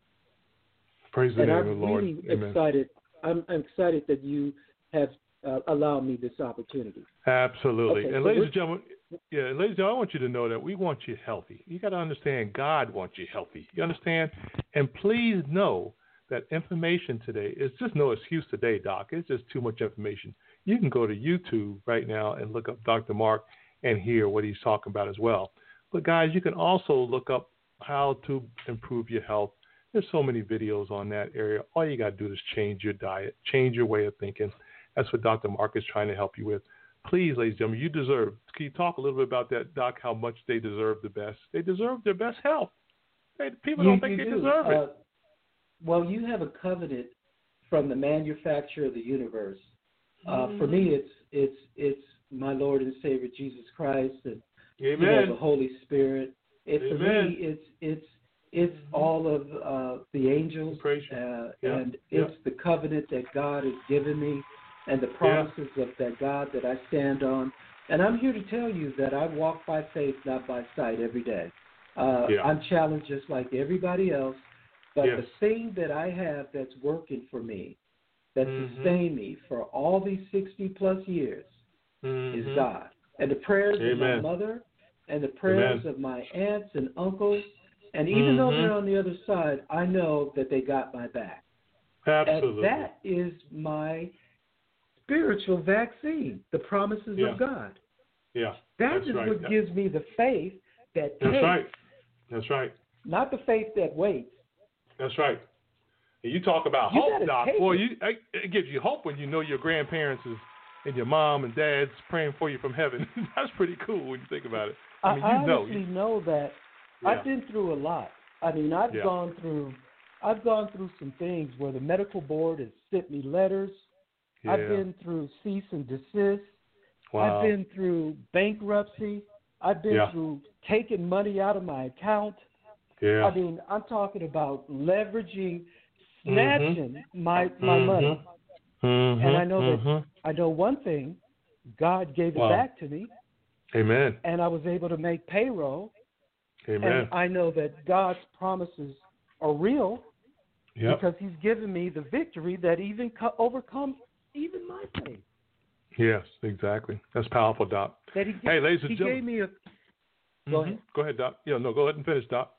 Praise the And name I'm of the Lord. really Amen. excited. I'm, I'm excited that you have uh, allowed me this opportunity. Absolutely. Okay, and so ladies we're- and gentlemen, yeah, and ladies and gentlemen, I want you to know that we want you healthy. You got to understand God wants you healthy. You understand? And please know that information today is just no excuse today, Doc. It's just too much information. You can go to YouTube right now and look up Doctor Mark and hear what he's talking about as well. But guys, you can also look up how to improve your health. There's so many videos on that area. All you got to do is change your diet, change your way of thinking. That's what Doctor Mark is trying to help you with. Please, ladies and gentlemen, you deserve. Can you talk a little bit about that, Doc, how much they deserve the best? They deserve their best health. They, people You- don't think you they do. deserve it. Uh, well, you have a covenant from the manufacturer of the universe. Uh, for me, it's it's it's my Lord and Savior Jesus Christ, and Amen. you know, the Holy Spirit. It, for Amen. me, it's it's it's all of uh, the angels, Praise you. uh, Yeah. and Yeah. it's the covenant that God has given me, and the promises of that God that I stand on. And I'm here to tell you that I walk by faith, not by sight, every day. Uh, Yeah. I'm challenged just like everybody else, but Yes. the thing that I have that's working for me, that Mhm. sustained me for all these sixty plus years, Mhm. is God. And the prayers of my Amen. mother and the prayers Amen. of my aunts and uncles, and even though Mhm. they're on the other side, I know that they got my back. Absolutely. And that is my spiritual vaccine, the promises Yeah. of God. Yeah. That That's is right. what That- gives me the faith that That's takes, right. That's right. not the faith that waits. That's right. And you talk about You hope, gotta Doc. take Boy, it. you, it, it gives you hope when you know your grandparents is, and your mom and dad's praying for you from heaven. That's pretty cool when you think about it. I mean, you I know. honestly You, know that Yeah. I've been through a lot. I mean, I've Yeah. gone through, I've gone through some things where the medical board has sent me letters. yeah. I've been through cease and desist. Wow. I've been through bankruptcy. I've been Yeah. through taking money out of my account. Yeah. I mean, I'm talking about leveraging, snatching my my Mhm. money. Mhm. And I know that Mhm. I know one thing, God gave it Wow. back to me, Amen. and I was able to make payroll. Amen. And I know that God's promises are real Yep. because He's given me the victory that even co- overcomes even my faith. Yes, exactly. That's powerful, Doc. That He, Hey, ladies and he gentlemen. gave me a Mhm. go ahead. Go ahead, Doc. Yeah, no, go ahead and finish, Doc.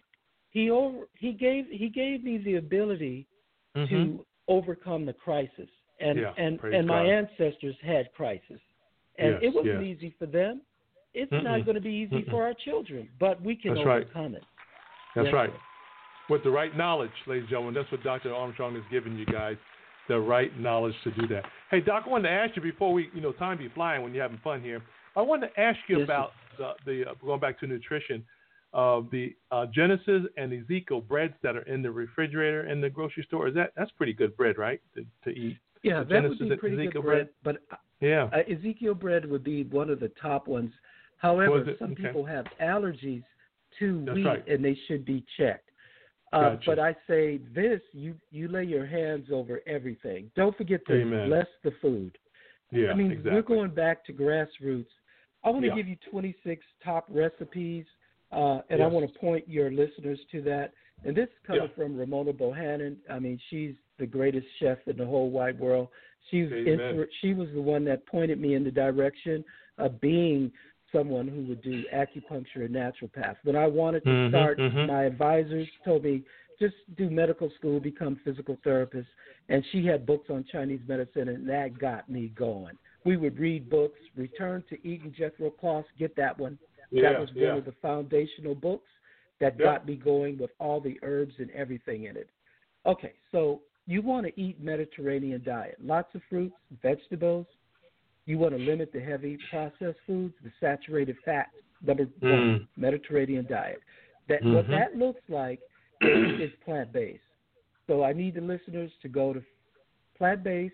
He over he gave he gave me the ability Mhm. to overcome the crisis, and Yeah, and praise and my God. ancestors had crisis, and Yes, it wasn't yes. easy for them. It's Mm-mm. not going to be easy Mm-mm. for our children, but we can That's right. overcome it. That's Yes, right. sir. With the right knowledge, ladies and gentlemen, that's what Doctor Armstrong is giving you guys, the right knowledge to do that. Hey, Doc, I wanted to ask you before we, you know, time be flying when you're having fun here. I wanted to ask you Yes, sir. about the, the uh, going back to nutrition, uh, the uh, Genesis and Ezekiel breads that are in the refrigerator in the grocery store. Is that that's pretty good bread, right, to, to eat? Yeah, The that would Genesis be and pretty Ezekiel good bread. bread? But Yeah. Uh, Ezekiel bread would be one of the top ones. However, some okay. people have allergies to That's wheat, right. and they should be checked. Uh, Gotcha. but I say this, you, you lay your hands over everything. Don't forget to Amen. bless the food. Yeah, I mean, exactly. we're going back to grassroots. I want to Yeah. give you twenty-six top recipes, uh, and Yes. I want to point your listeners to that. And this is coming Yeah. from Ramona Bohannon. I mean, she's the greatest chef in the whole wide world. She was, Amen. she was the one that pointed me in the direction of being someone who would do acupuncture and naturopath. When I wanted to Mhm, start, mhm. my advisors told me, just do medical school, become physical therapist. And she had books on Chinese medicine, and that got me going. We would read books, Return to Eden, Jethro Kloss, get that one. Yeah, that was yeah. one of the foundational books that Yeah. got me going with all the herbs and everything in it. Okay, so you want to eat Mediterranean diet. Lots of fruits, vegetables. You want to limit the heavy processed foods, the saturated fats. Number one, Mm. Mediterranean diet. That Mhm. What that looks like is, is plant-based. So I need the listeners to go to plant-based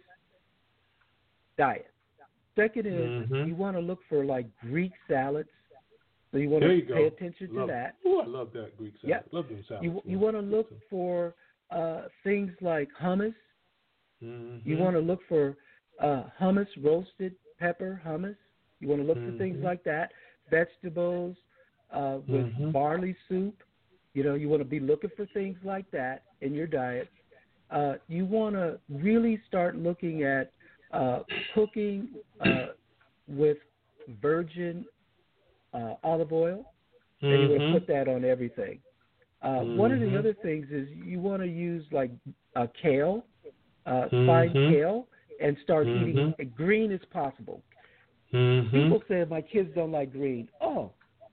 diet. Second is Mhm. you want to look for like Greek salads. So you want There to you go. pay attention to Love that. it. Ooh, I love that Greek salad. Yep. Love them salads. You you yeah. want to look for uh, things like hummus. Mhm. You want to look for uh, hummus, roasted pepper hummus. You want to look for things Mhm. like that. Vegetables uh, with Mhm. barley soup. You know, you want to be looking for things like that in your diet. Uh, you want to really start looking at uh, cooking uh, with virgin uh, olive oil, and you want to Mhm. put that on everything. Uh, One of the Mhm. other things is you want to use like uh, kale, uh, Mhm. fine kale, and start Mhm. eating green as possible. Mhm. People say my kids don't like green. Oh,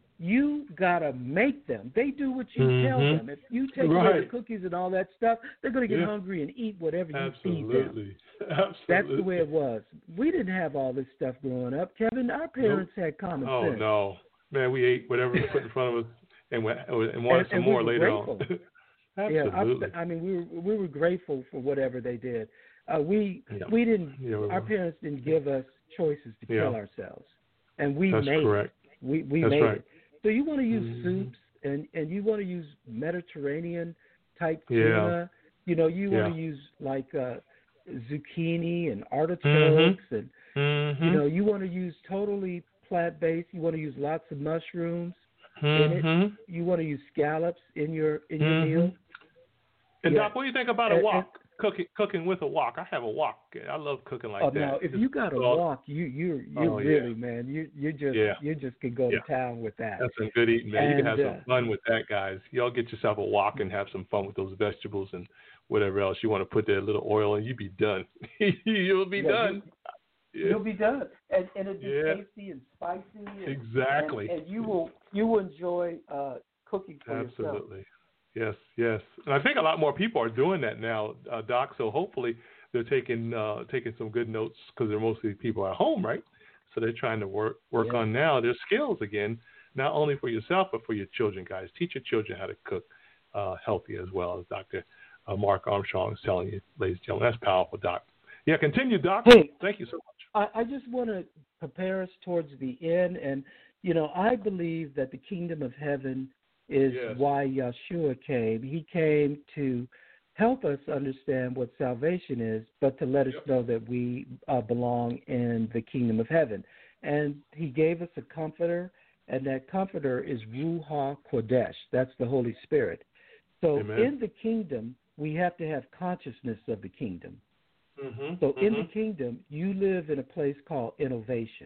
you gotta make them. They do what you tell Mhm. them. If you take away the Right. cookies and all that stuff, they're gonna get Yeah. hungry and eat whatever you feed them. Absolutely. Absolutely. That's the way it was. We didn't have all this stuff growing up, Kevin. Our parents had common Oh sense. no, man, we ate whatever was put in front of us, and went, and wanted And- some and we more were later grateful. on. Yeah, Absolutely. I, I mean, we were we were grateful for whatever they did. Uh, we Yeah. we didn't. Yeah, we our were. parents didn't give us choices to Yeah. kill ourselves, and we That's made correct. it. We we That's made right. it. So you want to use Mhm. soups, and and you want to use Mediterranean type Yeah. tuna. You know, you want Yeah. to use like uh, zucchini and artichokes, and Mhm. you know, you want to use totally plant based. You want to use lots of mushrooms in it. Mhm. You want to use scallops in your in your Mhm. meal. And Yeah. Doc, what do you think about a And- wok? Cooking, cooking with a wok. I have a wok. I love cooking like Oh that. no! If Just- you got a well, walk, you you you Oh, yeah. really man, you you just Yeah. you just can go Yeah. to town with that. That's some good eating, man. you can have And, some uh, fun with that, guys. Y'all get yourself a wok and have some fun with those vegetables and whatever else you want to put there, a little oil, and you be done. You'll be Yeah, done. You, You'll be done, and and it'll be Yeah. tasty and spicy. And, Exactly. And, and you will you will enjoy uh, cooking for yourself. Absolutely. Yes, yes. And I think a lot more people are doing that now, uh, Doc. So hopefully they're taking uh, taking some good notes because they're mostly people at home, right? So they're trying to work work Yeah. on now their skills again, not only for yourself but for your children, guys. Teach your children how to cook uh, healthy as well, as Doctor Uh, Mark Armstrong is telling you, ladies and gentlemen. That's powerful, Doc. Yeah, continue, Doc. Hey. Thank you so much. I, I just want to prepare us towards the end, and you know, I believe that the kingdom of heaven is Yes. why Yeshua came. He came to help us understand what salvation is, but to let us Yep. know that we uh, belong in the kingdom of heaven. And he gave us a comforter, and that comforter is Ruach Kodesh. That's the Holy Spirit. So Amen. in the kingdom, we have to have consciousness of the kingdom. Mm-hmm. So in mm-hmm. the kingdom, you live in a place called innovation.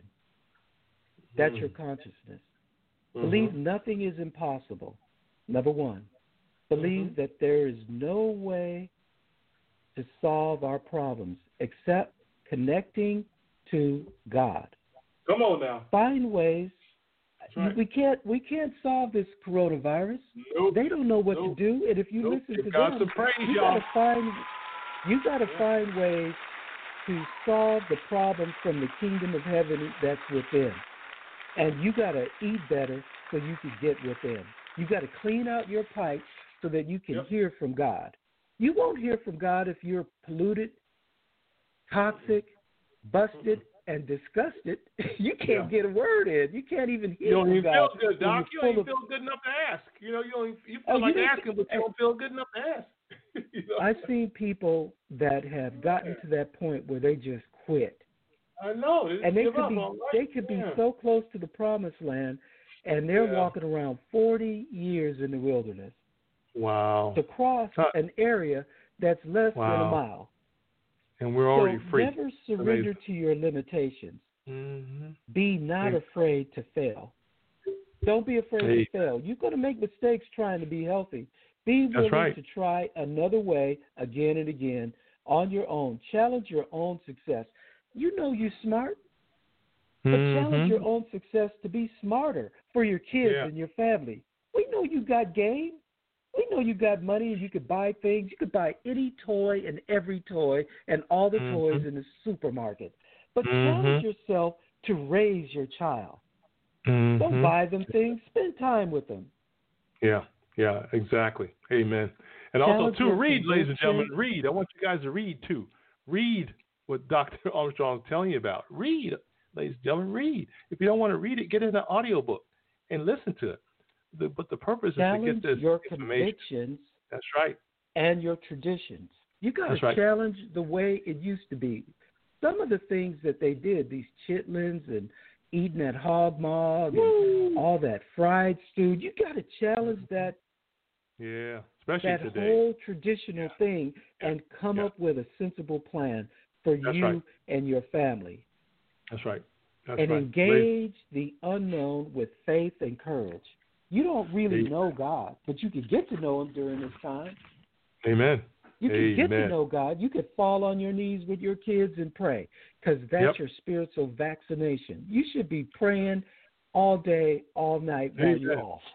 That's Mm. your consciousness. Mm-hmm. Believe nothing is impossible, number one. Believe Mhm. that there is no way to solve our problems except connecting to God. Come on now. Find ways. That's right. We can't we can't solve this coronavirus. Nope. They don't know what Nope. to do, and if you Nope. listen Give to God them, some praise, you y'all. gotta find you gotta Yeah. find ways to solve the problem from the kingdom of heaven that's within. And you got to eat better so you can get within. You got to clean out your pipes so that you can Yep. hear from God. You won't hear from God if you're polluted, toxic, busted, and discussed it, you can't Yeah. get a word in. You can't even hear You don't from even God feel good, when Doc. You you're don't even full feel good enough to ask. You know, you don't even, you feel Oh, you like don't- asking, but you don't feel good enough to ask. You know? I've seen people that have gotten to that point where they just quit. I know. They And they give could up be on life. they could be Yeah. so close to the promised land, and they're Yeah. walking around forty years in the wilderness Wow. to cross Huh. an area that's less than a Wow. mile. And we're already So free. never surrender to your limitations. Mm-hmm. Be not Hey. afraid to fail. Don't be afraid Hey. to fail. You're going to make mistakes trying to be healthy. Be That's willing right. to try another way again and again on your own. Challenge your own success. You know you're smart, but challenge your Mm-hmm. own success to be smarter for your kids Yeah. and your family. We know you got game. We know you got money and you could buy things. You could buy any toy and every toy and all the Mhm. toys in the supermarket. But Mhm. challenge yourself to raise your child. Mm-hmm. Don't buy them things. Spend time with them. Yeah, yeah, exactly. Amen. And also, Challenge too, your read, ladies and conviction. gentlemen, read. I want you guys to read, too. Read what Doctor Armstrong is telling you about. Read, ladies and gentlemen, read. If you don't want to read it, get it in an audiobook and listen to it. The, but the purpose Challenge is to get this your information. convictions That's right. and your traditions. You got That's to right. challenge the way it used to be. Some of the things that they did, these chitlins and eating at Hog Mog and all that fried stew, you got to challenge that Yeah, especially that today. whole traditional thing and come Yeah. up with a sensible plan for That's you right. and your family. That's right. That's and right. engage the unknown with faith and courage. You don't really Amen. know God, but you could get to know Him during this time. Amen. You can get to Amen. know God. You could fall on your knees with your kids and pray, because that's Yep. your spiritual vaccination. You should be praying all day, all night while Amen. you're off.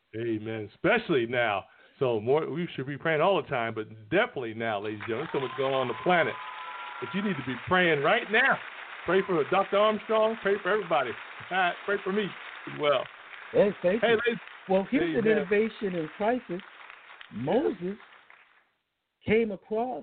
Amen. Especially now. So more, we should be praying all the time, but definitely now, ladies and gentlemen. There's so much going on, on the planet. But you need to be praying right now. Pray for Doctor Armstrong. Pray for everybody. Pray for me as well. Hey, thank Hey, you. ladies. Well, here's an Amen. innovation in crisis. Moses came across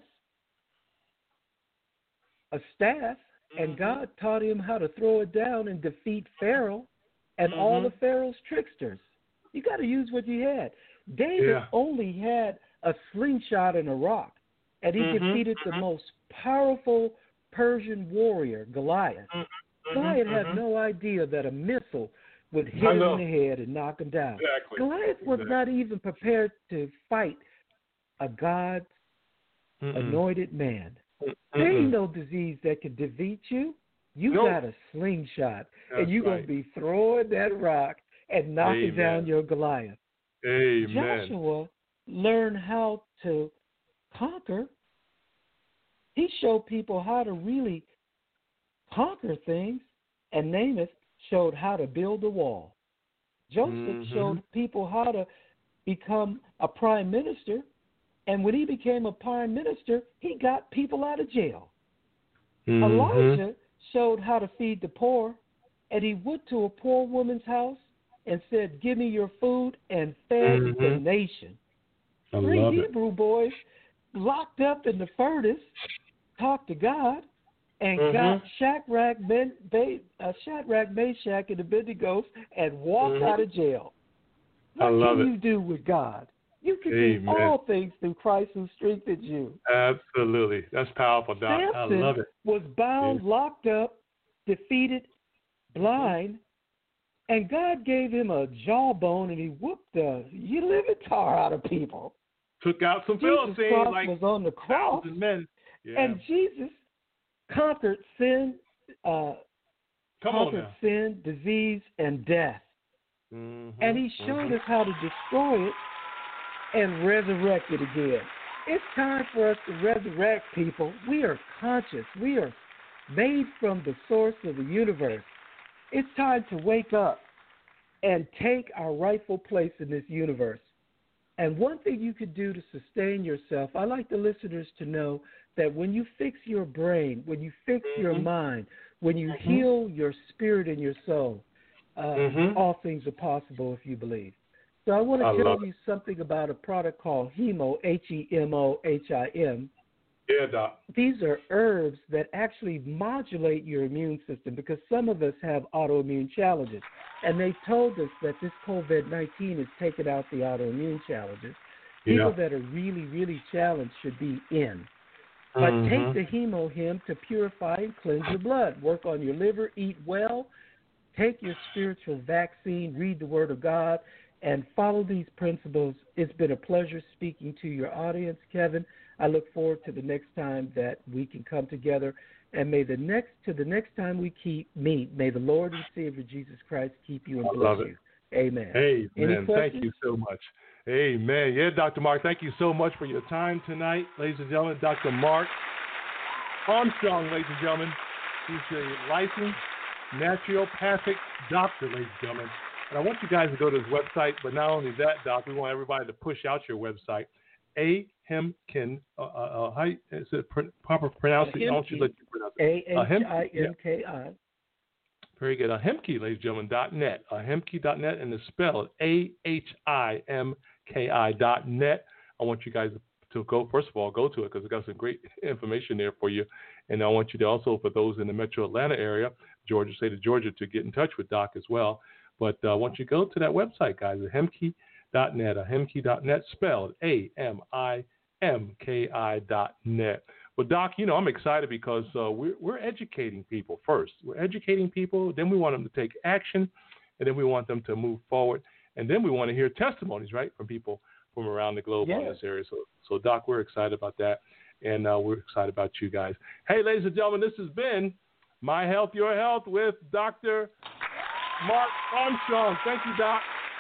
a staff, and Mhm. God taught him how to throw it down and defeat Pharaoh and all the Mhm. Pharaoh's tricksters. You got to use what you had. David Yeah. only had a slingshot and a rock, and he Mhm. defeated the Mhm. most powerful Persian warrior, Goliath. Mhm. Goliath had Mhm. no idea that a missile would hit I him know. in the head and knock him down. Exactly. Goliath was Exactly. not even prepared to fight a God's Mm-mm. anointed man. Mm-mm. There ain't no disease that can defeat you. You Nope. got a slingshot, That's and you're going right. to be throwing that rock and knocking Amen. down your Goliath. Amen. Joshua learned how to conquer. He showed people how to really conquer things, and Namath showed how to build a wall. Joseph Mhm. showed people how to become a prime minister, and when he became a prime minister, he got people out of jail. Mhm. Elijah showed how to feed the poor, and he went to a poor woman's house and said, "Give me your food," and fed the Mhm. nation. I Three love it. Hebrew boys locked up in the furnace talked to God and Mhm. got Shadrach, ben, ba, uh, Shadrach, Meshach, and Abednego and walked Mhm. out of jail. I What love can it. you do with God? You can Amen. do all things through Christ who strengthens you. Absolutely. That's powerful, Doc. I Samson love it. was bound, Yeah. locked up, defeated, blind, and God gave him a jawbone, and he whooped the you living tar out of people. Took out some Jesus Philistines Christ like was on the cross, thousand men. Yeah. and Jesus conquered sin, uh, Come on conquered now. sin, disease, and death. Mhm. And he showed Mhm. us how to destroy it and resurrect it again. It's time for us to resurrect people. We are conscious. We are made from the source of the universe. It's time to wake up and take our rightful place in this universe. And one thing you could do to sustain yourself, I like the listeners to know that when you fix your brain, when you fix your Mhm. mind, when you Mhm. heal your spirit and your soul, uh, Mhm. all things are possible if you believe. So I want I to tell love you something about a product called Hemo, H E M O H I M. Yeah, Doc. These are herbs that actually modulate your immune system, because some of us have autoimmune challenges. And they told us that this COVID nineteen has taken out the autoimmune challenges. People Yeah. that are really, really challenged should be in. But Mhm. take the Hemo Hymn to purify and cleanse your blood. Work on your liver, eat well, take your spiritual vaccine, read the Word of God, and follow these principles. It's been a pleasure speaking to your audience, Kevin. I look forward to the next time that we can come together. And may the next to the next time we keep meet, may the Lord and Savior Jesus Christ keep you and I bless love it. you. Amen. Amen. Any Thank questions? you so much. Amen. Yeah, Doctor Mark, thank you so much for your time tonight, ladies and gentlemen. Doctor Mark Armstrong, ladies and gentlemen. He's a licensed naturopathic doctor, ladies and gentlemen. And I want you guys to go to his website, but not only that, Doc, we want everybody to push out your website. Ahemkin, uh, uh, how is it pr- proper pronunciation? I want you to let you pronounce it. A H I M K I. Very good. Ahimki, ladies and gentlemen, dot net. Ahimki dot net, and it's spelled A H I M K I dot net. I want you guys to go, first of all, go to it because it's got some great information there for you. And I want you to also, for those in the metro Atlanta area, Georgia, state of Georgia, to get in touch with Doc as well. But uh, I want you to go to that website, guys, ahimki dot net, ahimki dot net, spelled A M I M K I dot net. Well, Doc, you know, I'm excited because uh, we're, we're educating people first. We're educating people, then we want them to take action, and then we want them to move forward, and then we want to hear testimonies, right, from people from around the globe Yes. on this area. So, so, Doc, we're excited about that, and uh, we're excited about you guys. Hey, ladies and gentlemen, this has been My Health, Your Health with Doctor Mark Armstrong. Thank you, Doc.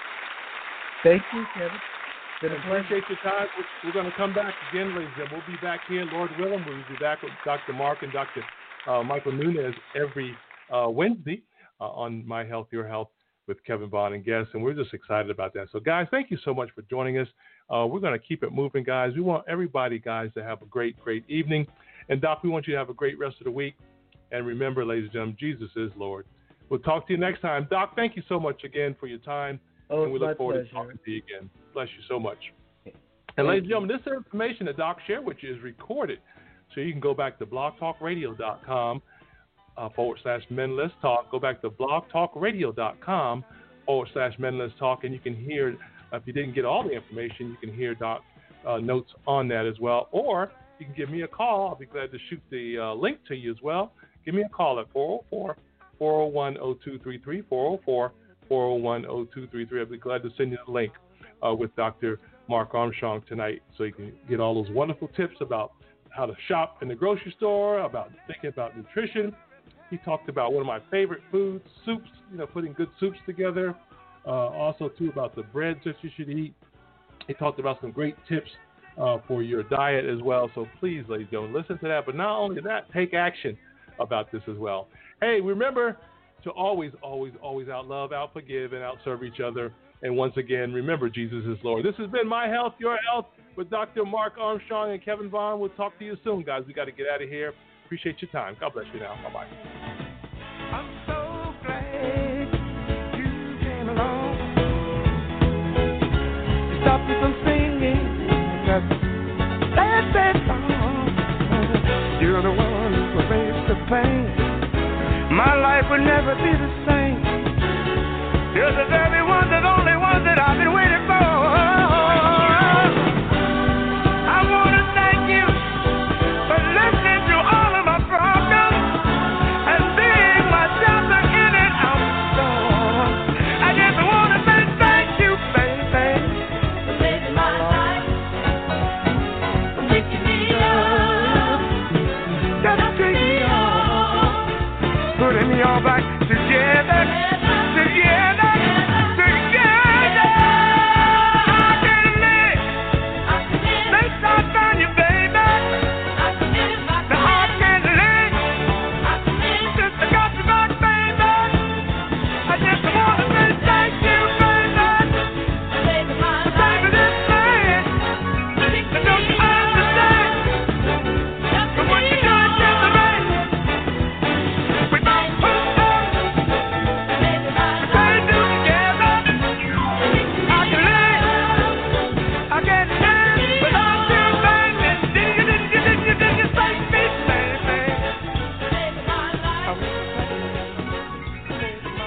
Thank you, Kevin. I appreciate your time. We're, we're going to come back again, ladies and gentlemen. We'll be back here, Lord willing. We'll be back with Doctor Mark and Doctor Uh, Michael Nunez every uh, Wednesday uh, on My Health, Your Health with Kevin Bond and guests, and we're just excited about that. So, guys, thank you so much for joining us. Uh, we're going to keep it moving, guys. We want everybody, guys, to have a great, great evening. And, Doc, we want you to have a great rest of the week. And remember, ladies and gentlemen, Jesus is Lord. We'll talk to you next time. Doc, thank you so much again for your time. Oh, and we look my forward pleasure. to talking to you again. Bless you so much. Thank And ladies and you. gentlemen, this information that Doc shared with you is recorded. So you can go back to blogtalkradio.com uh, forward slash Men Let's Talk. Go back to blogtalkradio.com forward slash Men Let's Talk, and you can hear, uh, if you didn't get all the information, you can hear Doc uh, notes on that as well. Or you can give me a call. I'll be glad to shoot the uh, link to you as well. Give me a call at four oh four, four oh one, oh two three three, four oh four, four oh one, oh two three three. I'll be glad to send you the link uh, with Doctor Mark Armstrong tonight so you can get all those wonderful tips about how to shop in the grocery store, about thinking about nutrition. He talked about one of my favorite foods, soups, you know, putting good soups together. Uh, also, too, about the breads that you should eat. He talked about some great tips uh, for your diet as well. So please, ladies and gentlemen, listen to that. But not only that, take action about this as well. Hey, remember to always, always, always out-love, out-forgive, and out-serve each other. And once again, remember, Jesus is Lord. This has been My Health, Your Health with Doctor Mark Armstrong and Kevin Vaughn. We'll talk to you soon, guys. We got to get out of here. Appreciate your time. God bless you now. Bye-bye. I'm so glad you came along. You stopped me from singing that sad, sad song. You're the one who erased the pain. My life would never be the same. You're the very one, the only one that I've been waiting for. I want to thank you for listening to all of my problems and being my shelter in and out the storm. I just want to say thank you, baby, for saving my life, for picking me up, just picking me up, putting me all back together, together, together.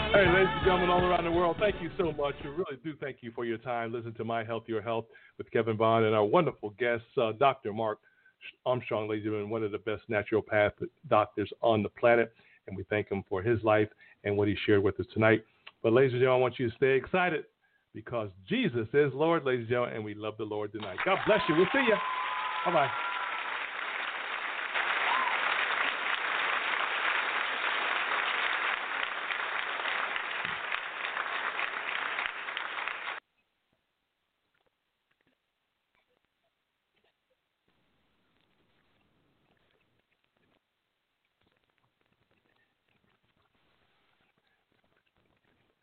Hey, ladies and gentlemen all around the world, thank you so much. We really do thank you for your time. Listen to My Health, Your Health with Kevin Bond and our wonderful guest, uh, Doctor Mark Armstrong, ladies and gentlemen, one of the best naturopath doctors on the planet. And we thank him for his life and what he shared with us tonight. But ladies and gentlemen, I want you to stay excited because Jesus is Lord, ladies and gentlemen, and we love the Lord tonight. God bless you. We'll see you. Bye-bye.